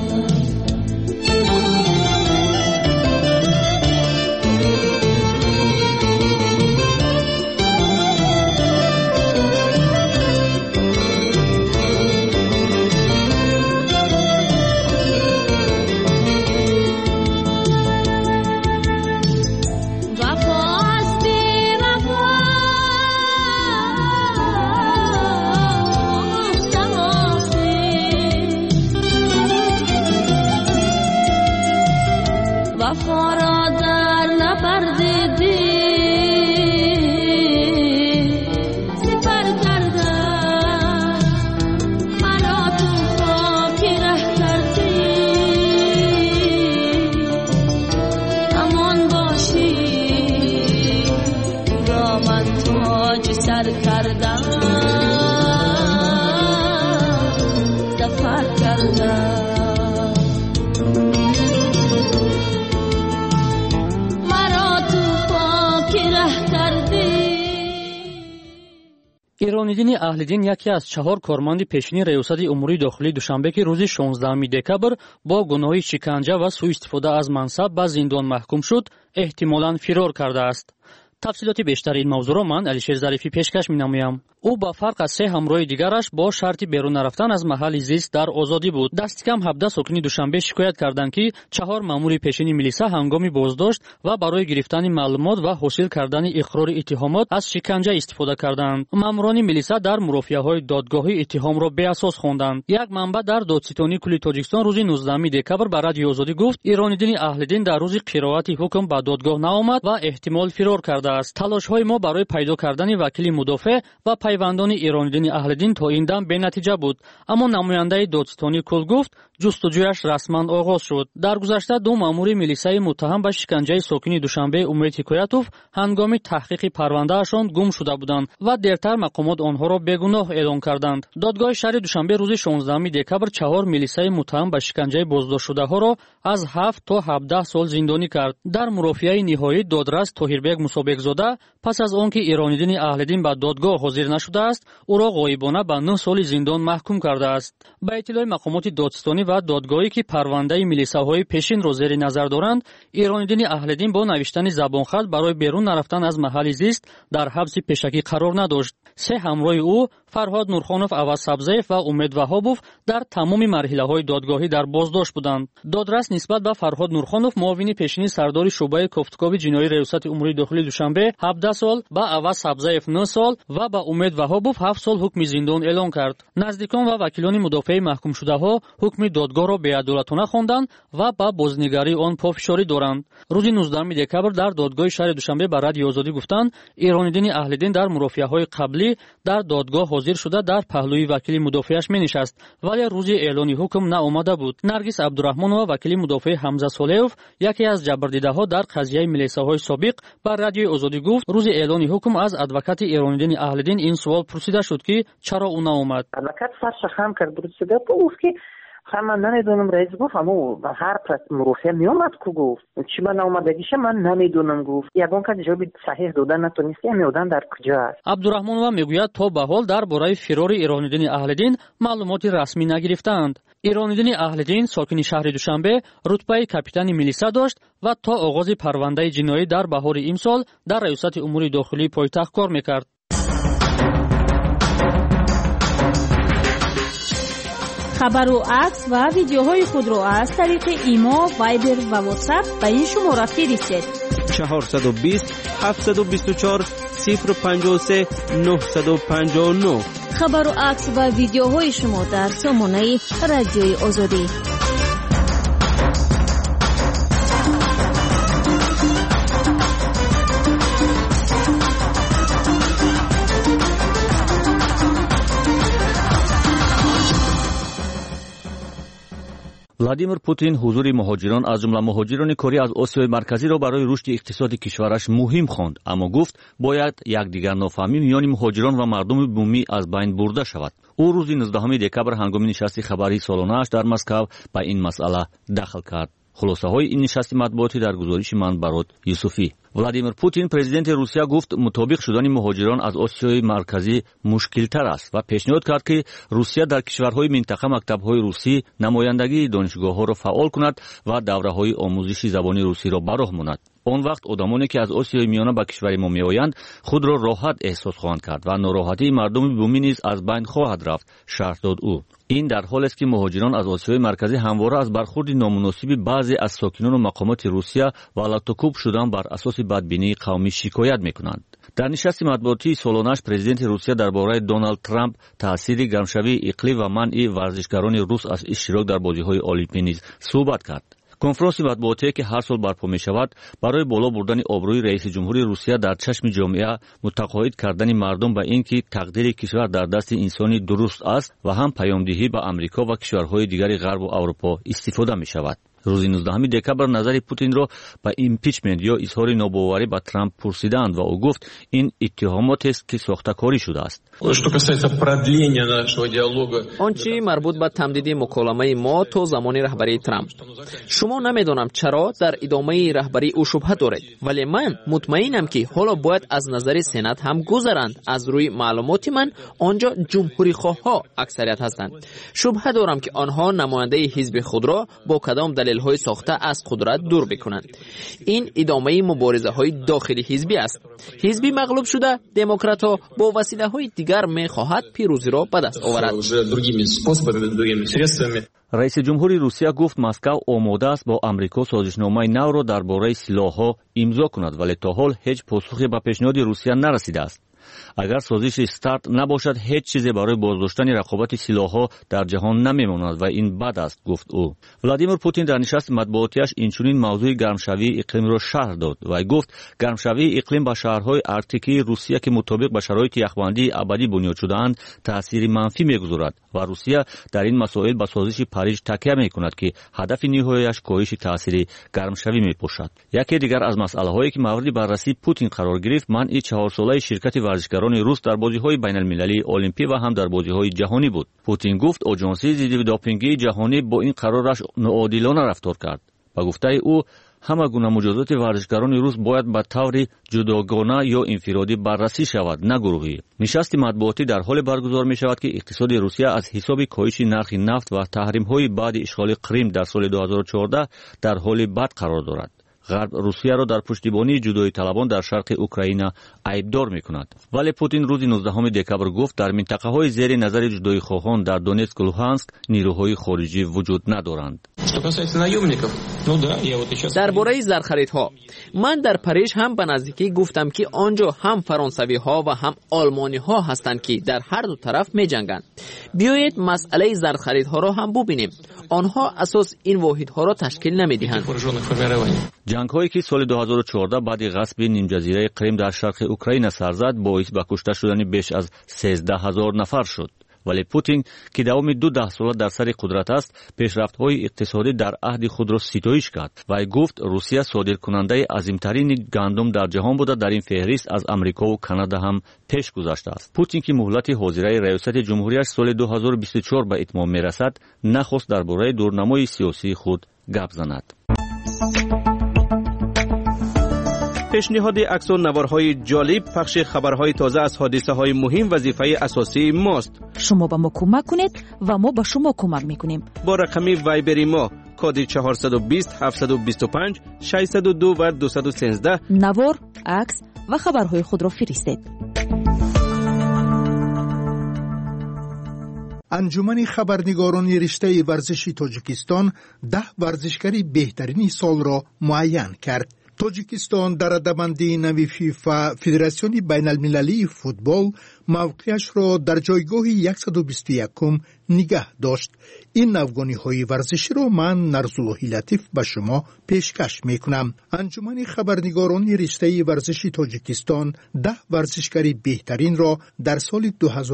وفا را در نبرد دل سپر کردم، مرا تو خاک ره کردی. امان باشی را من تاج سر کردم، سفر کردم. ایرانیدین اهلیدین یکی از 4 کارمند پیشین ریاست امور داخلی دوشنبه که روز 16 دکبر با گناه شکنجه و سوء استفاده از منصب به زندان محکوم شد، احتمالاً فرار کرده است. تفصیلات بیشتر این موضوع را من علیشیر ظریفی پیشکش می‌نمایم. او با فرق از 3 همراه دیگرش با شرط بیرون رفتن از محل زیست در آزادی بود. دست کم 17 ساکنین دوشنبه شکایت کردند که 4 مأمور پیشین میلیسا هنگام بازداشت و برای گرفتن معلومات و حاصل کردن اقرار اتهامات از شکنجه استفاده کردند. مأموران میلیسا در مرافعه‌های دادگاهی اتهام را بی‌اساس خواندند. یک منبع در دادستانی کلی تاجیکستان روز 19 دکبر به رادیو آزادی گفت ایرانیدین اهلیدین در روز قرائت حکم به دادگاه نآمد و احتمال فرار کرده است. تلاش‌های ما برای پیدا کردن وکیل مدافع و پیوندان ایرانیدین اهلیدین تا این دم بی‌نتیجه بود، اما نماینده دادستانی کل گفت جستجویش رسما آغاز شد. در گذشته 2 مأمور میلیسای متهم به شکنجه ساکنین دوشنبه امید حکایتوف هنگام تحقیق پروندهشان گم شده بودند و دیرتر مقامات آنها را بیگناه اعلام کردند. دادگاه شهر دوشنبه روز 16 دکبر 4 میلیسای متهم به شکنجه بازداشت شده ها را از 7 تا 17 سال زندانی کرد. در مرافعه نهایی دادرس طاهربگ مصابق‌زاده پس از آنکه ایرانیدین اهلیدین به دادگاه حاضر نشده است، او را غایبانه به 9 سال زندان محکوم کرده است. با اطلاع مقامات دادستانی و دادگاهی که پرونده میلیساهای پیشین را زیر نظر دارند، ایرانیدین اهلیدین با نوشتن زبانخط برای بیرون نرفتن از محل زیست در حبس پیشکی قرار نداشت. 3 همراه او فرهاد نورخانوف، عوض سبزیف و امید وهابوف در تمام مرحله‌های دادگاهی در بازداشت بودند. دادرس نسبت به فرهاد نورخانوف معاون پیشین سردار شعبه کوفتکاوی جنایی ریاست امور داخلی دوشنبه 17 سال، با عوض سبزیف 9 سال و با امید وهابوف 7 سال حکم زندان اعلان کرد. نزدیکان و وکیلان مدافع محکوم شده ها حکم دادگاه را بی‌عدالتانه خواندند و با بازنگری آن پافشاری دارند. روز 19 دکبر در دادگاه شهر دوشنبه به رادیو آزادی گفتند ایرانیدین اهلیدین در مرافعه‌های قبلی در دادگاه حاضر شده در پهلوی وکیل مدافعش می‌نشست، ولی روز اعلان حکم نآمده بود. نرگس عبدالرحمن و وکیل مدافع حمزه صالحوف، یکی از جبردیده‌ها در قضیه میلیساهای سابق، به رادیو آزادی گفت روز اعلان حکم از ادوکات ایرانیدین اهلیدین این سوال پرسیده شد که چرا او نآمد. ادوکات سرش خم کرد، پرسیده گفت که من نمیدونم، رئیس گفت اما هر مرافع میومد کو گفت چی من اومدگیشه من نمیدونم گفت. یگان که جواب صحیح دادن نتونست میدادن در کجا است. عبدالرحمن و میگوید تا به حال درباره فرار ایرانیدین اهلیدین معلومات رسمی نگرفتند. ایرانیدین اهلیدین ساکن شهر دوشنبه رتبه کاپیتان میلیسا داشت و تا آغاز پرونده جنایی در بهار امسال در ریاست امور داخلی پایتخت کار میکرد. خبر و عکس و ویدیوهای خود را از طریق ایما، وایبر و واتساپ به این شماره فرستید: 420 724 053 959. خبر و عکس و ویدیوهای شما در سامانه رادیوی آزادی. владимир путин ҳузури муҳоҷирон аз ҷумла муҳоҷирони корӣ аз осиёи марказиро барои рушди иқтисоди кишвараш муҳим хонд, аммо гуфт бояд якдигар нофаҳмӣ миёни муҳоҷирон ва мардуми бумӣ аз байн бурда шавад. ӯ рӯзи 19 декабр ҳангоми нишасти хабарии солонааш дар Москав ба ин масъала дахл кард. хулосаҳои ин нишасти матбуотӣ дар гузориши Манбарот Юсуфӣ. владимир Путин президенти Русия гуфт мутобиқ шудани муҳоҷирон аз осиёи марказӣ мушкилтар аст ва пешниҳод кард ки Русия дар кишварҳои минтақа мактабҳои русӣ намояндагии донишгоҳҳоро фаъол кунад ва давраҳои омӯзиши забони русиро ба роҳ монад. он вақт одамоне ки аз осиёи миёна ба кишвари мо меоянд худро роҳат эҳсос хоҳанд кард ва нороҳатии мардуми бумӣ низ аз байн хоҳад рафт, шарҳ дод ӯ. ин дар ҳолест ки муҳоҷирон аз осиёи марказӣ ҳамвора аз бархурди номуносиби баъзе аз сокинону мақомоти Русия ва латукуб шудан бар асоси бадбинии қавмӣ шикоят мекунанд. дар нишасти матбуотии солонааш президенти Русия дар бораи Доналд Трамп таъсири гармшавии иқлим ва манъи варзишгарони рус аз иштирок дар бозиҳои олимпӣ низ суҳбат кард. конфронси матбуотие ки ҳар сол барпо мешавад барои боло бурдани обрӯи раиси ҷумҳури Русия дар чашми ҷомеа мутақоид кардани мардум ба ин ки тақдири кишвар дар дасти инсони дуруст аст ва ҳам паёмдиҳӣ ба Амрико ва кишварҳои дигари ғарбу Аврупо истифода мешавад. рӯзи 19 декабр назари Путинро ба импичмент ё изҳори нобоварӣ ба Трамп пурсиданд ва ӯ гуфт ин иттиҳомотест ки сохтакорӣ шудааст. он чӣ марбут ба тамдиди муколамаи мо то замони раҳбарии Трамп. шумо намедонам чаро дар идомаи раҳбарии ӯ шубҳа доред, вале ман мутмаинам ки ҳоло бояд аз назари Сенат ҳам гузаранд. аз рӯи маълумоти ман онҷо ҷумҳурихоҳҳо аксарият ҳастанд. шубҳа дорам ки онҳо намояндаи ҳизби худро бо кадом далелҳои сохта аз қудрат дур бикунанд. ин идомаи муборизаҳои дохили ҳизбӣ аст. ҳизби мағлуб шуда демократҳо бо василаҳои дигар мехоҳад пирӯзиро ба даст оварад. раиси ҷумҳури Русия гуфт Москав омода аст бо Амрико созишномаи навро дар бораи силоҳҳо имзо кунад, вале то ҳол ҳеҷ посухе ба пешниҳоди Русия нарасидааст. агар созиши старт набошад ҳеҷ чизе барои боздоштани рақобати силоҳҳо дар ҷаҳон намемонад ва ин бад аст, гуфт ӯ. владимир Путин дар нишасти матбуотиаш инчунин мавзӯи гармшавии иқлимро шарҳ дод. вай гуфт гармшавии иқлим ба шаҳрҳои арктикии Русия ки мутобиқ ба шароити яхбандии абадӣ бунёд шудаанд таъсири манфӣ мегузорад ва Русия дар ин масоил ба созиши Париж такя мекунад ки ҳадафи ниҳояш коҳиши таъсири гармшавӣ мебошад. яке дигар аз масъалаҳое ки мавриди баррасии Путин қарор гирифт манъи 4-солаи ширкати варзишгарони рус дар бозиҳои байналмилалии олимпӣ ва ҳам дар бозиҳои ҷаҳонӣ буд. Путин гуфт оҷонсии зидди допингии ҷаҳонӣ бо ин қарораш ноодилона рафтор кард. ба гуфтаи ӯ ҳама гуна муҷозоти варзишгарони рус бояд ба таври ҷудогона ё инфиродӣ баррасӣ шавад, на гурӯҳӣ. нишасти матбуотӣ дар ҳоле баргузор мешавад ки иқтисоди Русия аз ҳисоби коҳиши нархи нафт ва таҳримҳои баъди ишғоли Крим дар соли 2014 дар ҳоли бад қарор дорад. ғарб Русияро дар пуштибонии ҷудоиталабон дар шарқи Украина айбдор мекунад. вале Путин рӯзи 19 декабр гуфт дар минтақаҳои зери назари ҷудоихоҳон дар Донецк, Луҳанск нирӯҳои хориҷӣ вуҷуд надоранд. дар бораи зархаридҳо ман дар Париж ҳам ба наздикӣ гуфтам ки онҷо ҳам фаронсавиҳо ва ҳам олмониҳо ҳастанд ки дар ҳарду тараф меҷанганд. биёед масъалаи зархаридҳоро ҳам бубинем. онҳо асос ин воҳидҳоро ташкил намедиҳанд. ҷангҳое ки соли 2014 баъди ғасби нимҷазираи Крим дар шарқи Украина сар зад боис ба кушта шудани беш аз 13,000 нафар шуд. вале Путин ки давоми 2 даҳсола дар сари қудрат аст, пешрафтҳои иқтисодӣ дар аҳди худро ситоиш кард. вай гуфт Русия содиркунандаи азимтарини гандум дар ҷаҳон буда дар ин феҳрист аз Амрикову Канада ҳам пеш гузаштааст. Путин ки муҳлати ҳозираи раёсати ҷумҳурияш соли 2024 ба итмом мерасад, нахост дар бораи дурнамои сиёсии худ гап занад. пешниҳоди аксу наварҳои ҷолиб, пахши хабарҳои тоза аз ҳодисаҳои муҳим вазифаи асосии мост. шумо ба мо кӯмак кунед ва мо ба шумо кӯмак мекунем. бо рақами вайбери мо коди 420 725 602 ва 213 навор, акс ва хабарҳои худро фиристед. анҷумани хабарнигорони риштаи варзиши Тоҷикистон 10 варзишгари беҳтарини солро муайян кард. Тоҷикистон дар радамандии нави ФИФА Федератсиони байналмилалии футбол موقعش را در جایگاه 121 نگه داشت. این نوگانی‌های ورزشی را من نرزاللهی لطیف به شما پیشکش میکنم. انجمن خبرنگاران رشته ورزشی تاجیکستان 10 ورزشکار بهترین را در سال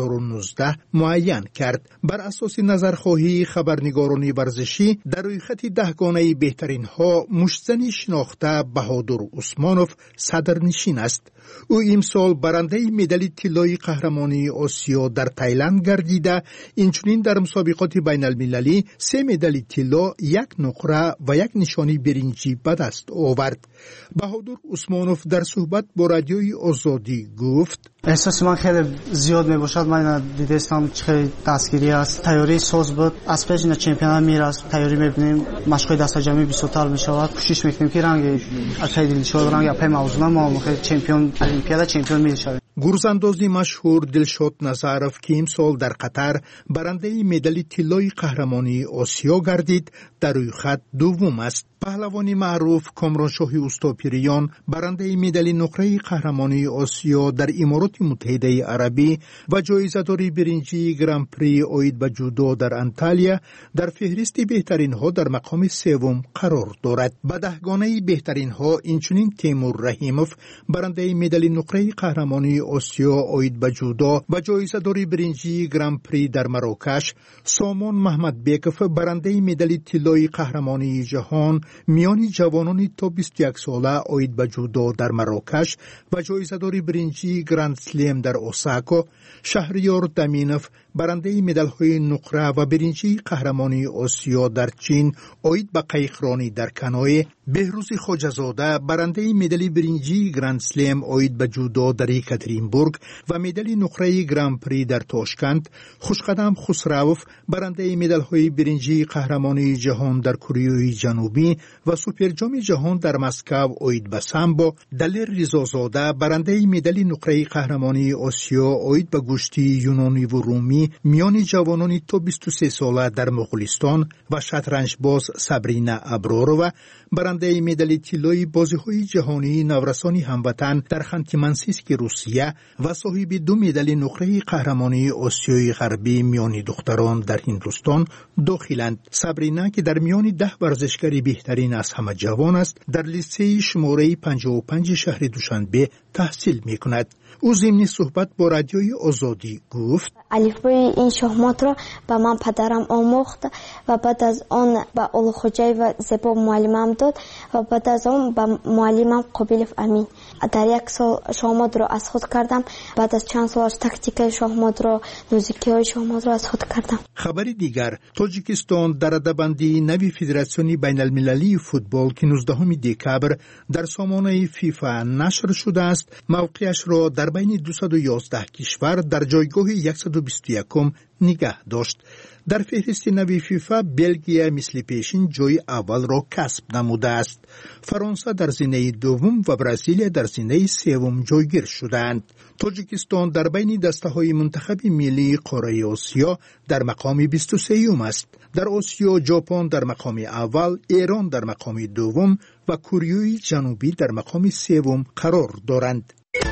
2019 معین کرد. بر اساس نظرخواهی خبرنگاران ورزشی در روی خط 10 گانه بهترین ها مشتزنی شناخته بهادر عثمانوف صدرنشین است. او امسال برنده مدال طلای قهرمانی آسیا در تایلند گردیده، اینچنین در مسابقات بین المللی 3 مدال طلا، 1 نقره و 1 نشانی برنجی به دست آورد. بهادر عثمانوف در صحبت با رادیوی آزادی گفت: احساس من خیلی زیاد میباشد. من دیدستم خیلی دستگیری است، تیاری ساز بود. از پیش این چمپیونات میرست تیاری میبینیم، مشق دست جمعی بیشتر میشود. کوشش میکنیم که رنگ اکیدی شود، رنگ اپای موضوع ما چمپیون المپیاد چمپیون میشویم. گورزاندازی مشهور دلشاد نظرов که امسال در قطر برنده مدال طلای قهرمانی آسیا گردید در روی خط دوم است. پهلوانی معروف کامرانشاه اوستاپیریان برنده مدال نقره قهرمانی آسیا در امارات متحده عربی و جایزه‌دار برنجی گران پری اوید به جودو در انتالیا در فهرست بهترین ها در مقام سوم قرار دارد. به 10 گانه بهترین ها اینچنین تیمور رحیموف برنده مدال نقره قهرمانی آسیا اوید به جودو و جایزه‌دار برنجی گران پری در مراکش، سامان محمد بیکف برنده مدال طلای قهرمانی جهان میان جوانان تا 21 ساله اوید به جودو در مراکش و جایزه‌دار برنجی گراند سلم در اوساکا، شهریار دمینوف برنده مدال‌های نقره و برنجی قهرمانی آسیا در چین اوید به قایقرانی در کنوئه، بهروز خواجه‌زاده برنده مدال برنجی گراند سلم اوید به جودو در یکاترینبورگ و مدال نقره گران پری در تاشکند، خوشقدم خسروف برنده مدال‌های برنجی قهرمانی جهان در کره جنوبی و سوپر جام جهان در مسکو اوید به سامبو، دلیر رضازاده برنده مدال نقره قهرمانی آسیا اوید به گشتی یونانی و رومی میان جوانان تا 23 ساله در مغولستان و شطرنج باز سابرینا ابرارova برنده مدال طلای بازی‌های جهانی نورسانی هموطن در خانتی-مانسیسک روسیه و صاحب 2 مدال نقره قهرمانی آسیای غربی میان دختران در هندوستان داخلند. سابرینا که در میان 10 ورزشکار بهترین از همه جوان است، در لیسه شماره 55 شهر دوشنبه تحصیل می‌کند. او ضمن صحبت با رادیوی آزادی گفت: الفبای این شахмат را به من پدرم آموخت و بعد از آن به اولوخوجای و زبا معلمم داد و بعد از آن به معلمم قابلف امین. در 1 سال شахмат را از خود کردم. بعد از چند سال تاکتیکای شахмат را، موزیکای شахмат را از خود کردم. خبری دیگر، تاجیکستان در رده‌بندی نوی فدراسیون بین المللی فوتبال که 19 دکبر در سامانه فیفا نشر شده است، موقعش را در بین 211 کشور در جایگاه 121 نگه داشت. در فهرست نوی فیفا بلژیک مثل پیشین جای اول را کسب نموده است. فرانسه در زینه دوم و برزیل در زینه سوم جایگیر شدند. تاجیکستان در بین دسته‌های منتخب ملی قاره آسیا در مقام 23 است. در آسیا ژاپن در مقام اول، ایران در مقام دوم و کره جنوبی در مقام سوم قرار دارند.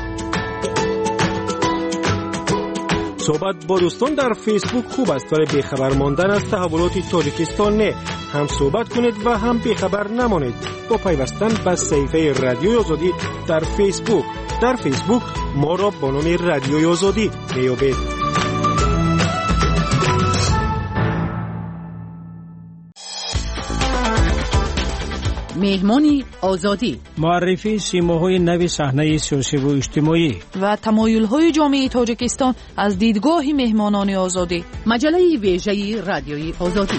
صحبت با دوستان در فیسبوک خوب است، ولی بیخبر ماندن از تحولات تاجیکستان نه. هم صحبت کنید و هم بیخبر نمانید با پیوستن به صفحه رادیوی آزادی در فیسبوک. در فیسبوک ما را با نام رادیوی آزادی میابید. مهمانی آزادی، معرفی سیماهای نوی صحنه سیاسی و اجتماعی و تمایل‌های جامعه تاجیکستان از دیدگاه مهمانان آزادی. مجله ویژه رادیوی آزادی.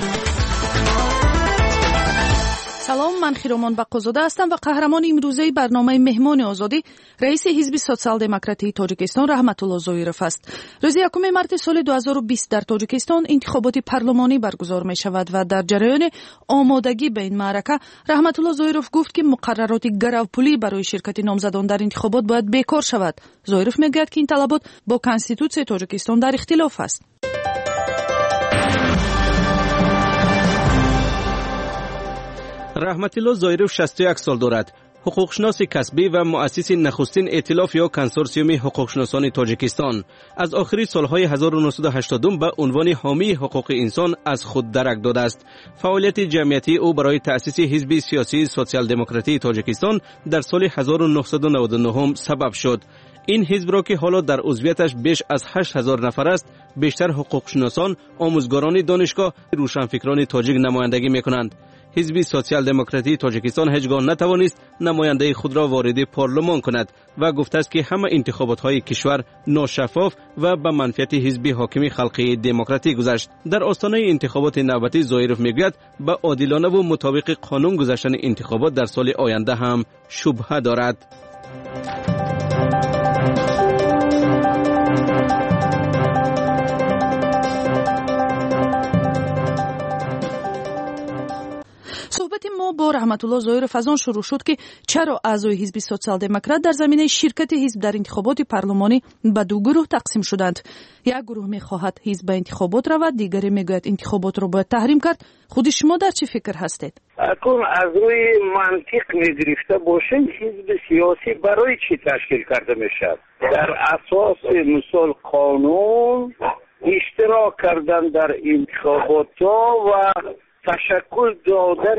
سلام، من خیرامان بقازاده هستم و قهرمان امروزه برنامه مهمان آزادی رئیس حزب سوسیال دموکراتی تاجیکستان رحمت الله زویرف است. روز 1 مارس سال 2020 در تاجیکستان انتخابات پارلمانی برگزار می شود و در جریان آمادگی به این معرکه رحمت الله زویرف گفت که مقررات گروپولی برای شرکت نامزدان در انتخابات باید بیکار شود. زویرف میگوید که این طلبات با کنستیتوسیون تاجیکستان در اختلاف است. رحمت الله زویرف 61 سال دارد. حقوقشناس کسبی و مؤسس نخستین ائتلاف یا کنسورسیوم حقوقشناسان تاجیکستان، از آخری سالهای 1980 به عنوان حامی حقوق انسان از خود درک داده است. فعالیت جمعیتی او برای تأسیس حزب سیاسی سوسیال دموکراتی تاجیکستان در سال 1999 سبب شد. این حزب را که حالا در عضویتش بیش از 8000 نفر است، بیشتر حقوقشناسان، آموزگاران دانشگاه، روشنفکران تاجیک نمایندگی می‌کنند. حزب سوسیال دموکراتی تاجیکستان هیچگاه نتوانست نماینده خود را وارد پارلمان کند و گفته است که همه انتخابات‌های کشور ناشفاف و به منفعت حزب حاکم خلقی دموکراتی گذشت. در آستانه انتخابات نوبتی زایروف میگوید به عادلانه و مطابق قانون گذشتن انتخابات در سال آینده هم شبهه دارد. صحبت ما با رحمتالله زایروف از آن شروع شد که چرا اعضای حزب سوسیال دموکرات در زمینه شرکت حزب در انتخابات پارلمانی به دو گروه تقسیم شدند. یک گروه می‌خواهد حزب به انتخابات رود، دیگری می‌گوید انتخابات را باید تحریم کرد. خود شما در چه فکر هستید؟ اکنون از روی منطق می‌گرفته باشیم، حزب سیاسی برای چی تشکیل کرده میشد؟ در اساس مثال قانون اشتراک کردن در انتخابات و تشکل دادن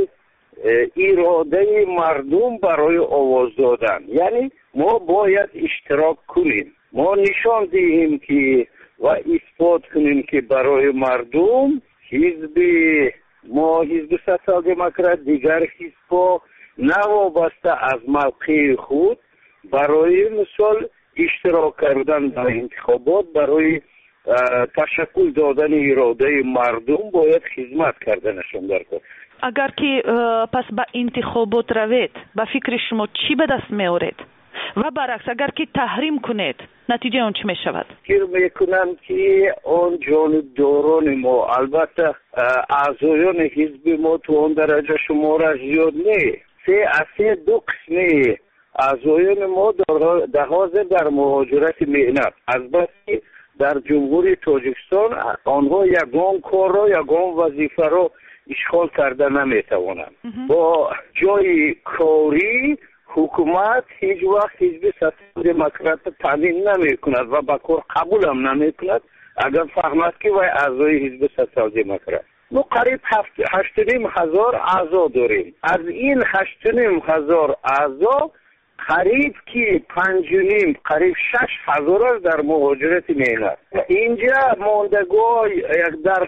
اراده مردم برای آواز دادن. یعنی ما باید اشتراک کنیم، ما نشان دهیم که و اثبات کنیم که برای مردم حزب ما، حزب سوسیال دموکرات، دیگر حزب‌ها نوابسته از موقع خود برای مثال اشتراک کردن در انتخابات، برای تشکل دادن اراده مردم باید خدمت کردنشون در کار. اگر که پس به انتخابات روید، به فکر شما چی به دست میارید؟ و برعکس اگر که تحریم کنید، نتیجه اون چی میشود؟ فکر میکنم که اون جانبداران ما، البته اعضایان حزب ما تو اون درجه شمارش زیاد نه، دو قسمه اعضایان ما در حاضر در مهاجرت مهنت، البته در جمهوری تاجیکستان آنها یگان کار را، یگان وظیفه را اشغال کرده نمیتوانند. با جای کاری حکومت هیچ وقت حزب سوسیال دموکرات تامین نمی کند و با کار قبول هم نمی کند اگر فهمد که وای اعضای حزب سوسیال دموکرات. ما قریب 8,500 اعضا داریم. از این 8,500 اعضا قریب که 5,500 قریب 6,000 در مهاجرت مهنت. اینجا ماندگاه در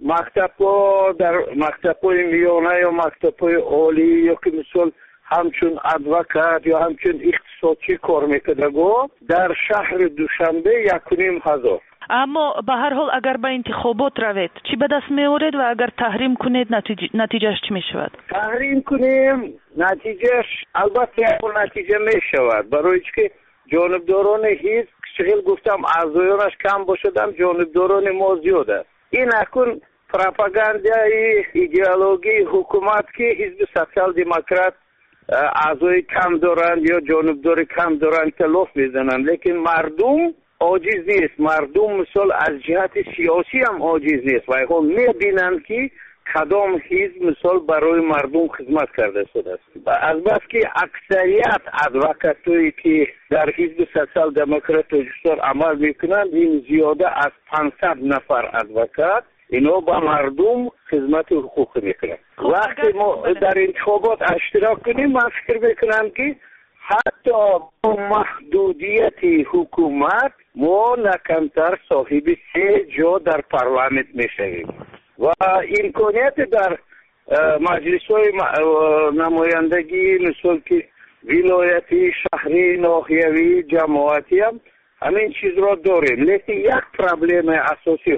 مکتب‌های میانه یا مکتب‌های عالی یا که مثال همچون ادوکات یا همچون اقتصادچی کار میکردگاه در شهر دوشنبه 1,500. اما به هر حال اگر به انتخابات روید چی به دست میارید و اگر تحریم کنید نتیجهش چی میشود؟ تحریم کنیم نتیجهش البته نتیجه میشود، برای که جانبداران حزب چگل گفتم اعضایانش کم باشدم، جانبداران ما زیاده. این اکنون پروپاگاندای ایدئولوژی حکومت که حزب سوسیال دموکرات اعضای کم دارند یا جانبدار کم دارند تلاف میزنند، لیکن مردم عاجز نیست. مردم مثال از جهت سیاسی هم عاجز نیست و هم میبینند که کدام حزب مثال برای مردم خدمت کرده شده است. از بس که اکثریت ادوکاتایی که در حزب سوسیال دموکرات تاجیکستان عمل میکنند، این زیاده از 500 نفر ادوکات اینا با مردم خدمت حقوق میکنند. وقتی ما در انتخابات اشتراک کنیم، من فکر میکنم که حتی با محدودیت حکومت ما نکمتر صاحب 3 جا در پارلمان میشویم و امکانیت در مجلس های نمایندگی مثل که ولایتی، شهری، ناحیوی، جماعتی هم همین چیز را داریم. لیکن یک پرابلم اساسی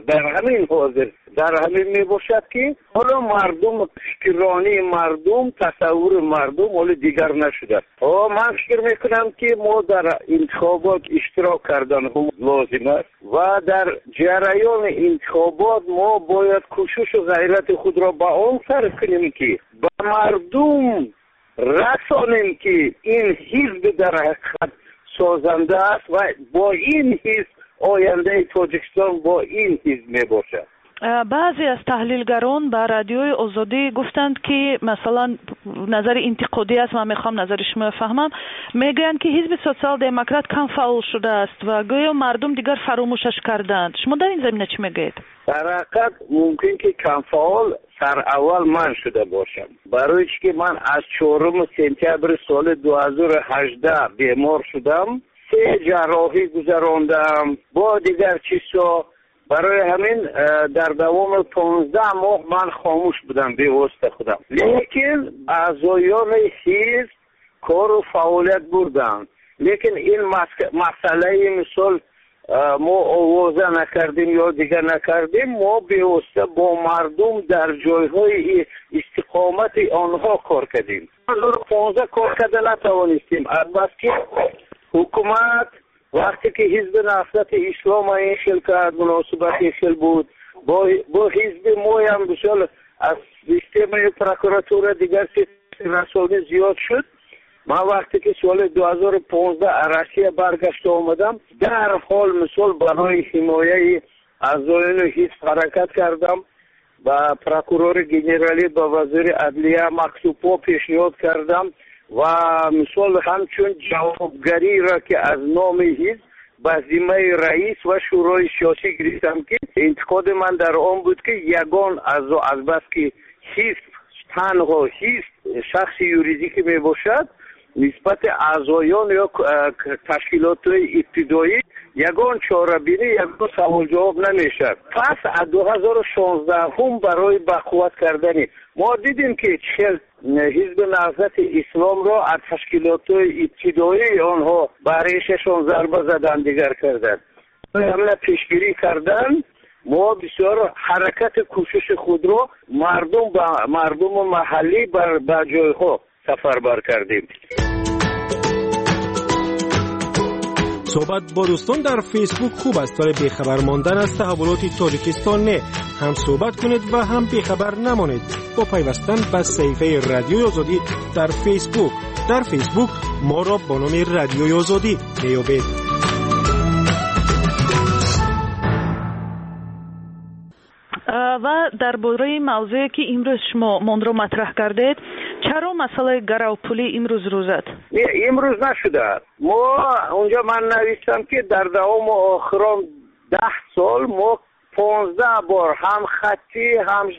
در همین می باشد که حالا مردم، فکرانی مردم، تصور مردم حالا دیگر نشده. من فکر میکنم که ما در انتخابات اشتراک کردن هم لازم است و در جریان انتخابات ما باید کوشش و غیرت خود را با آن صرف کنیم که با مردم رسانیم که این حزب در حقیقت سازنده است و با این حزب آینده تاجیکستان با این حزب می باشد. بعضی از تحلیلگران با رادیوی آزادی گفتند که مثلا نظر انتقادی است، من میخوام نظر شما بفهمم، میگن که حزب سوسیال دموکرات کم فعال شده است و گویا مردم دیگر فراموشش کردند. شما در این زمینه چی میگید؟ در حقیقت ممکن که کم فعال سر اول من شده باشم، برای که من از 4 سپتامبر سال 2018 بیمار شدم، 3 جراحی گذراندم با دیگر چیزا. برای همین در دوام 15 ماه من خاموش بودم به واسطه خودم، لیکن اعضایان حزب کار و فعالیت بردن. لیکن این مسئله مثال ما آوازه نکردیم یا دیگر نکردیم، ما به واسطه با مردم در جایهای استقامت آنها کار کردیم. 15 کار کرده نتوانستیم، البته که حکومت وقتی که حزب نهضت اسلام این خیل کرد، مناسبت این خیل بود، با حزب ما هم بسیار از سیستم پروکراتور دیگر رسانه زیاد شد. من وقتی که سال 2015 روسیه برگشت آمدم، در حال مثال برای حمایه اعضایان حزب حرکت کردم، با پروکورور گنرالی با وزیر عدلیه مکتوب‌ها پیشنهاد کردم و مثال همچون جوابگری را که از نام حزب به ذمه رئیس و شورای سیاسی گرفتم که انتقاد من در آن بود که یگان از بس که حزب تنها حزب شخص یوریدیکی می باشد، نسبت اعضایان یا تشکیلات ابتدایی یگان چاره بینی، یگان سوال جواب نمیشد. پس از 2016 هم برای بقوت کردنی ما دیدیم که حزب نهضت اسلام را از تشکیلات ابتدایی آنها برایششان ضربه زدن دیگر کردن، همه پیشگیری کردن. ما بسیار حرکت کوشش خود را مردم محلی بر جایها سفربر کردیم. صحبت با دوستان در فیسبوک خوب است، ولی بیخبر ماندن از تحولات تاجیکستان نه. هم صحبت کنید و هم بیخبر نمانید با پیوستن به صفحه رادیوی آزادی در فیسبوک. در فیسبوک ما را با نام رادیوی آزادی میابید. و درباره موضوعی که امروز شما من را مطرح کردید، چرا مسئله گراوپولی امروز روزد؟ امروز نشده. ما اونجا من نوشتم که در دوام آخران 10 سال ما 15 بار هم خطی هم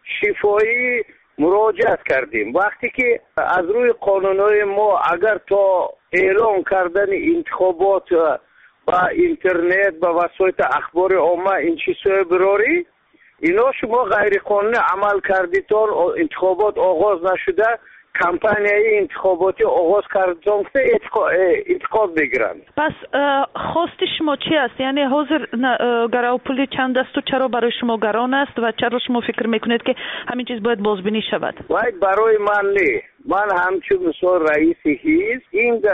شفایی مراجعت کردیم. وقتی که از روی قانونهای ما اگر تا اعلام کردن انتخابات با اینترنت با وسایل اخبار عامه این چیزهای براری، اینا شما غیر قانونی عمل کردیتون، انتخابات آغاز نشده، کمپانی انتخاباتی آغاز کردن که انتخاب بگیرن. پس خواست شما چی است؟ یعنی حاضر گراوپولی چند است و چرا برای شما گران است و چرا شما فکر میکنید که همین چیز باید بازبینی شود؟ باید برای من نه. من همچون مثال رئیس حزب این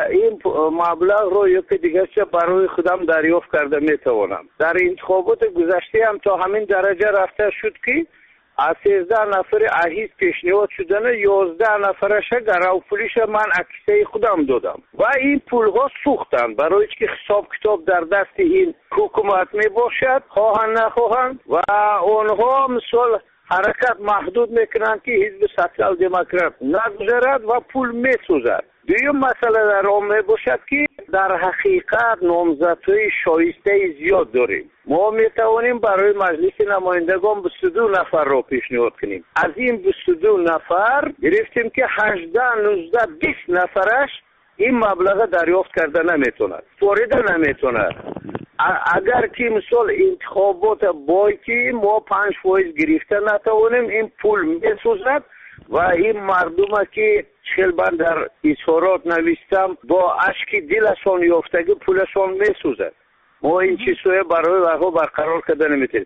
مبلغ رو یکی دیگر چه برای خودم دریافت کرده میتوانم. در انتخابات گذشته هم تا همین درجه رفته شد که از 13 نفر حزب پیشنهاد شدن 11 نفرش گراوپولیش من عکسه خودم دادم و این پولها سوختند برای که حساب کتاب در دست این حکومت می باشد، خواهن نخواهن، و آنها مثال حرکت محدود میکنند که حزب سوسیال دموکرات نگذرد و پول میسوزد. دویم مسئله در آن می باشد که در حقیقت نامزدهای شایسته زیاد داریم. ما میتوانیم برای مجلس نمایندگان 22 نفر را پیشنهاد کنیم. از این 22 نفر گرفتیم که 18 19 20 نفرش این مبلغ دریافت کرده نمیتوند، فوریده نمیتوند. اگر که مثال انتخابات بایکی ما 5% گرفته نتوانیم، این پول میسوزد و این مردم که من در اظهارات نوشتم با اشک دلشان یافتگی پولشان میسوزد. ما این چیزهای برای وقتا برقرار کرده نمیتونیم.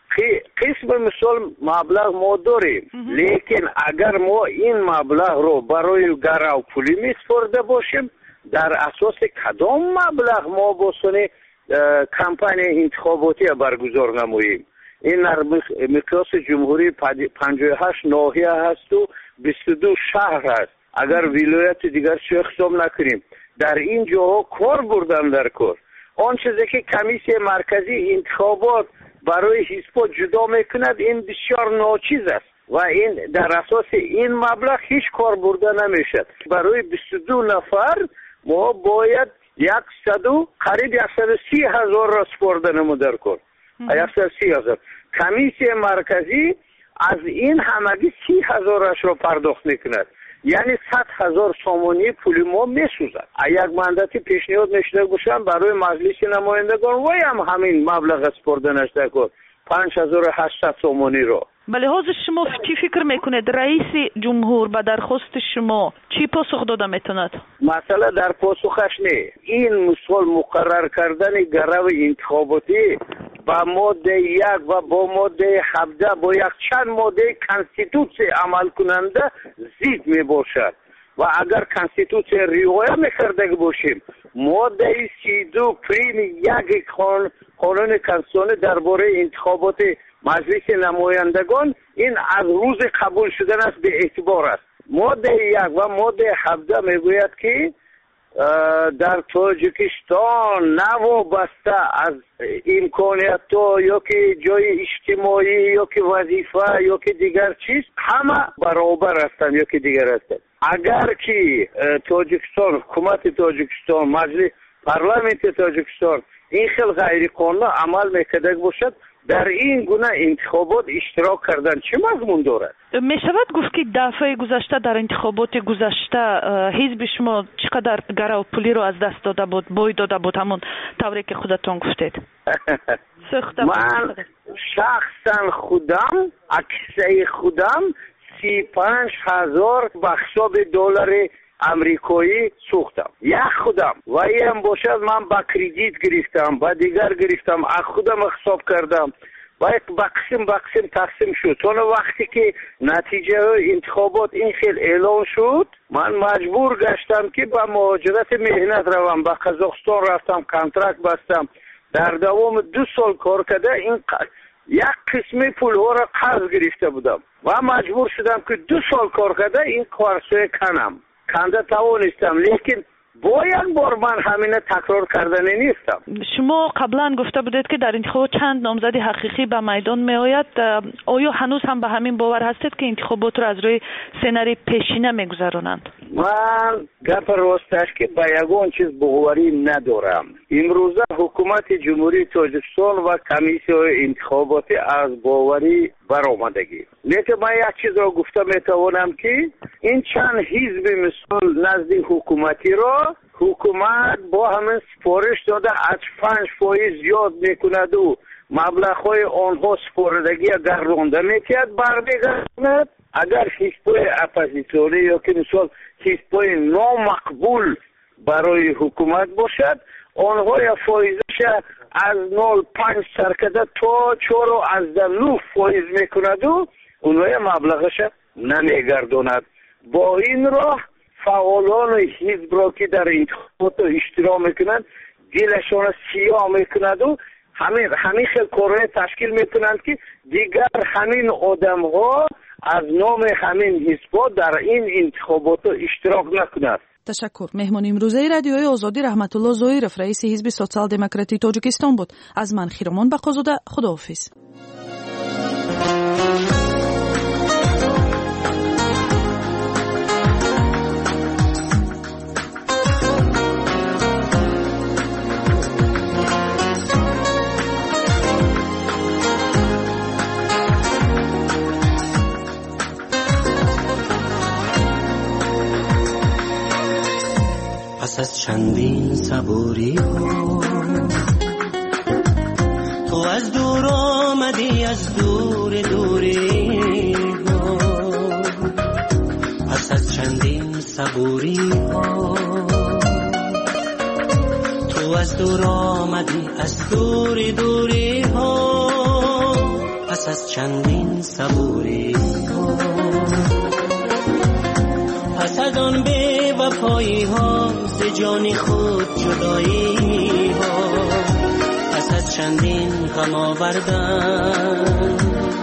قسم مثال مبلغ ما داریم، لیکن اگر ما این مبلغ رو برای گراوپولی میسپرده باشیم، در اساس کدام مبلغ ما بسونه کمپانی انتخاباتی برگزار نماییم؟ این مقیاس جمهوری 58 ناحیه هست و 22 شهر هست. اگر ولایت دیگر چه حساب نکنیم، در این جاها کار بردن در کار. آن چیزی که کمیسیون مرکزی انتخابات برای حزب‌ها جدا میکند، این بسیار ناچیز است و این در اساس این مبلغ هیچ کار برده نمیشد. برای 22 نفر ما باید قریب 130,000 را سپرده نمودار کن. 130,000. کمیسیون مرکزی از این همگی 30,000 را پرداخت میکند. یعنی 100,000 سومانی پول ما میسوزد. یک مندتی پیشنهاد میشده باشم برای مجلس نمایندگان و هم همین مبلغ سپرده نشده کن 5,800 سومانی را. بله، حاضر شما چی فکر میکنید رئیس جمهور به درخواست شما چی پاسخ داده میتوند؟ مثلا در پاسخش نه، این مثال مقرر کردن گرو انتخاباتی با ماده 1 و با ماده 17 با یک چند ماده کانستیتوسی عمل کننده زید می باشد و اگر کانستیتوسی رعایت میکرده باشیم ماده 32 پریم یک قانون کنستیتوشنی درباره انتخابات مجلس نمایندگان این از روز قبول شدن است به اعتبار است. ماده 1 و ماده 17 میگوید که در تاجیکستان نوابسته از امکانیت یا که جای اجتماعی یا که وظیفه یا که دیگر چیز همه برابر هستند یا که دیگر هستند. اگر که تاجیکستان، حکومت تاجیکستان، مجلس پارلمانت تاجیکستان این خیلی غیر قانونی عمل میکرده باشد در این گونه انتخابات اشتراک کردن چه مضمون دارد؟ می شود گفت که دفعه گذشته در انتخابات گذشته حزب شما چقدر گرو پولی رو از دست داده بود، بوی داده بود، همون طوری که خودتون گفتید؟ من شخصا خودم اکسای خودم 35,000 به حساب دلار امریکایی سوختم. یک خودم و این باشد من با کردیت گرفتم، با دیگر گرفتم، از خودم حساب کردم و یک بقسم تقسیم شد. تا وقتی که نتیجه انتخابات این خیلی اعلان شد من مجبور گشتم که با مهاجرت مهنت روم، با قزاقستان رفتم، کانترکت بستم. در دوام 2 سال کار کرده این یک قسم پول ها را قرض گرفته بودم و مجبور شدم که 2 سال کار کرده این قرض کنم. کنده توانستم، لیکن با یک بار من همینه تکرار کردنی نیستم. شما قبلا گفته بودید که در انتخابات چند نامزد حقیقی به میدان می آید. آیا هنوز هم به همین باور هستید که انتخابات را از روی سناریوی پیشینه می گذرانند؟ من گپ راستش که به یگان چیز باوری ندارم. امروزه حکومت جمهوری تاجیکستان و کمیسیون انتخاباتی از باوری برآمدگی. لیکن من یک چیز را گفته میتوانم که این چند حزب مثل نزد حکومتی را حکومت با همین سپارش داده از 5% زیاد میکند و مبلغ‌های آنها سپردگی گردانده میکرد برمیگردد. اگر حزب‌های اپوزیسیونی یا که مثال حزب‌های نامقبول برای حکومت باشد آنها فایزش از 0.5 سرکده تا 4.9% میکند و اونها مبلغش نمیگرداند. با این راه فعالان حزب را که در انتخابات اشتراک میکنند دلشان سیاه میکند و همین خیلی کارهای تشکیل میکنند که دیگر همین آدم ها از نام همین حزب در این انتخابات اشتراک نکنند. تشکر. مهمان امروزه رادیوی آزادی رحمت الله زویرف رئیس حزب سوسیال دموکراتی تاجیکستان بود. از من خیرمان بقازاده، خداحافظ. پس از چندین صبوری ها تو از دور آمدی، از دور دوری ها. پس از چندین صبوری ها تو از دور آمدی، از دور دوری ها. پس از چندین صبوری ها پس از آن بی وفایی ها ز جان خود جدایی ها. پس از چندین غم آوردن،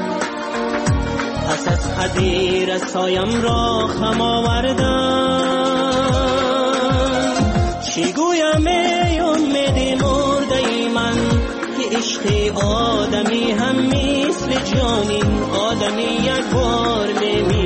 پس از قدیر سایم را خم آوردن. چی گویم ای امید مرده ای من که عشق آدمی هم مثل جانین آدمی یک بار نمی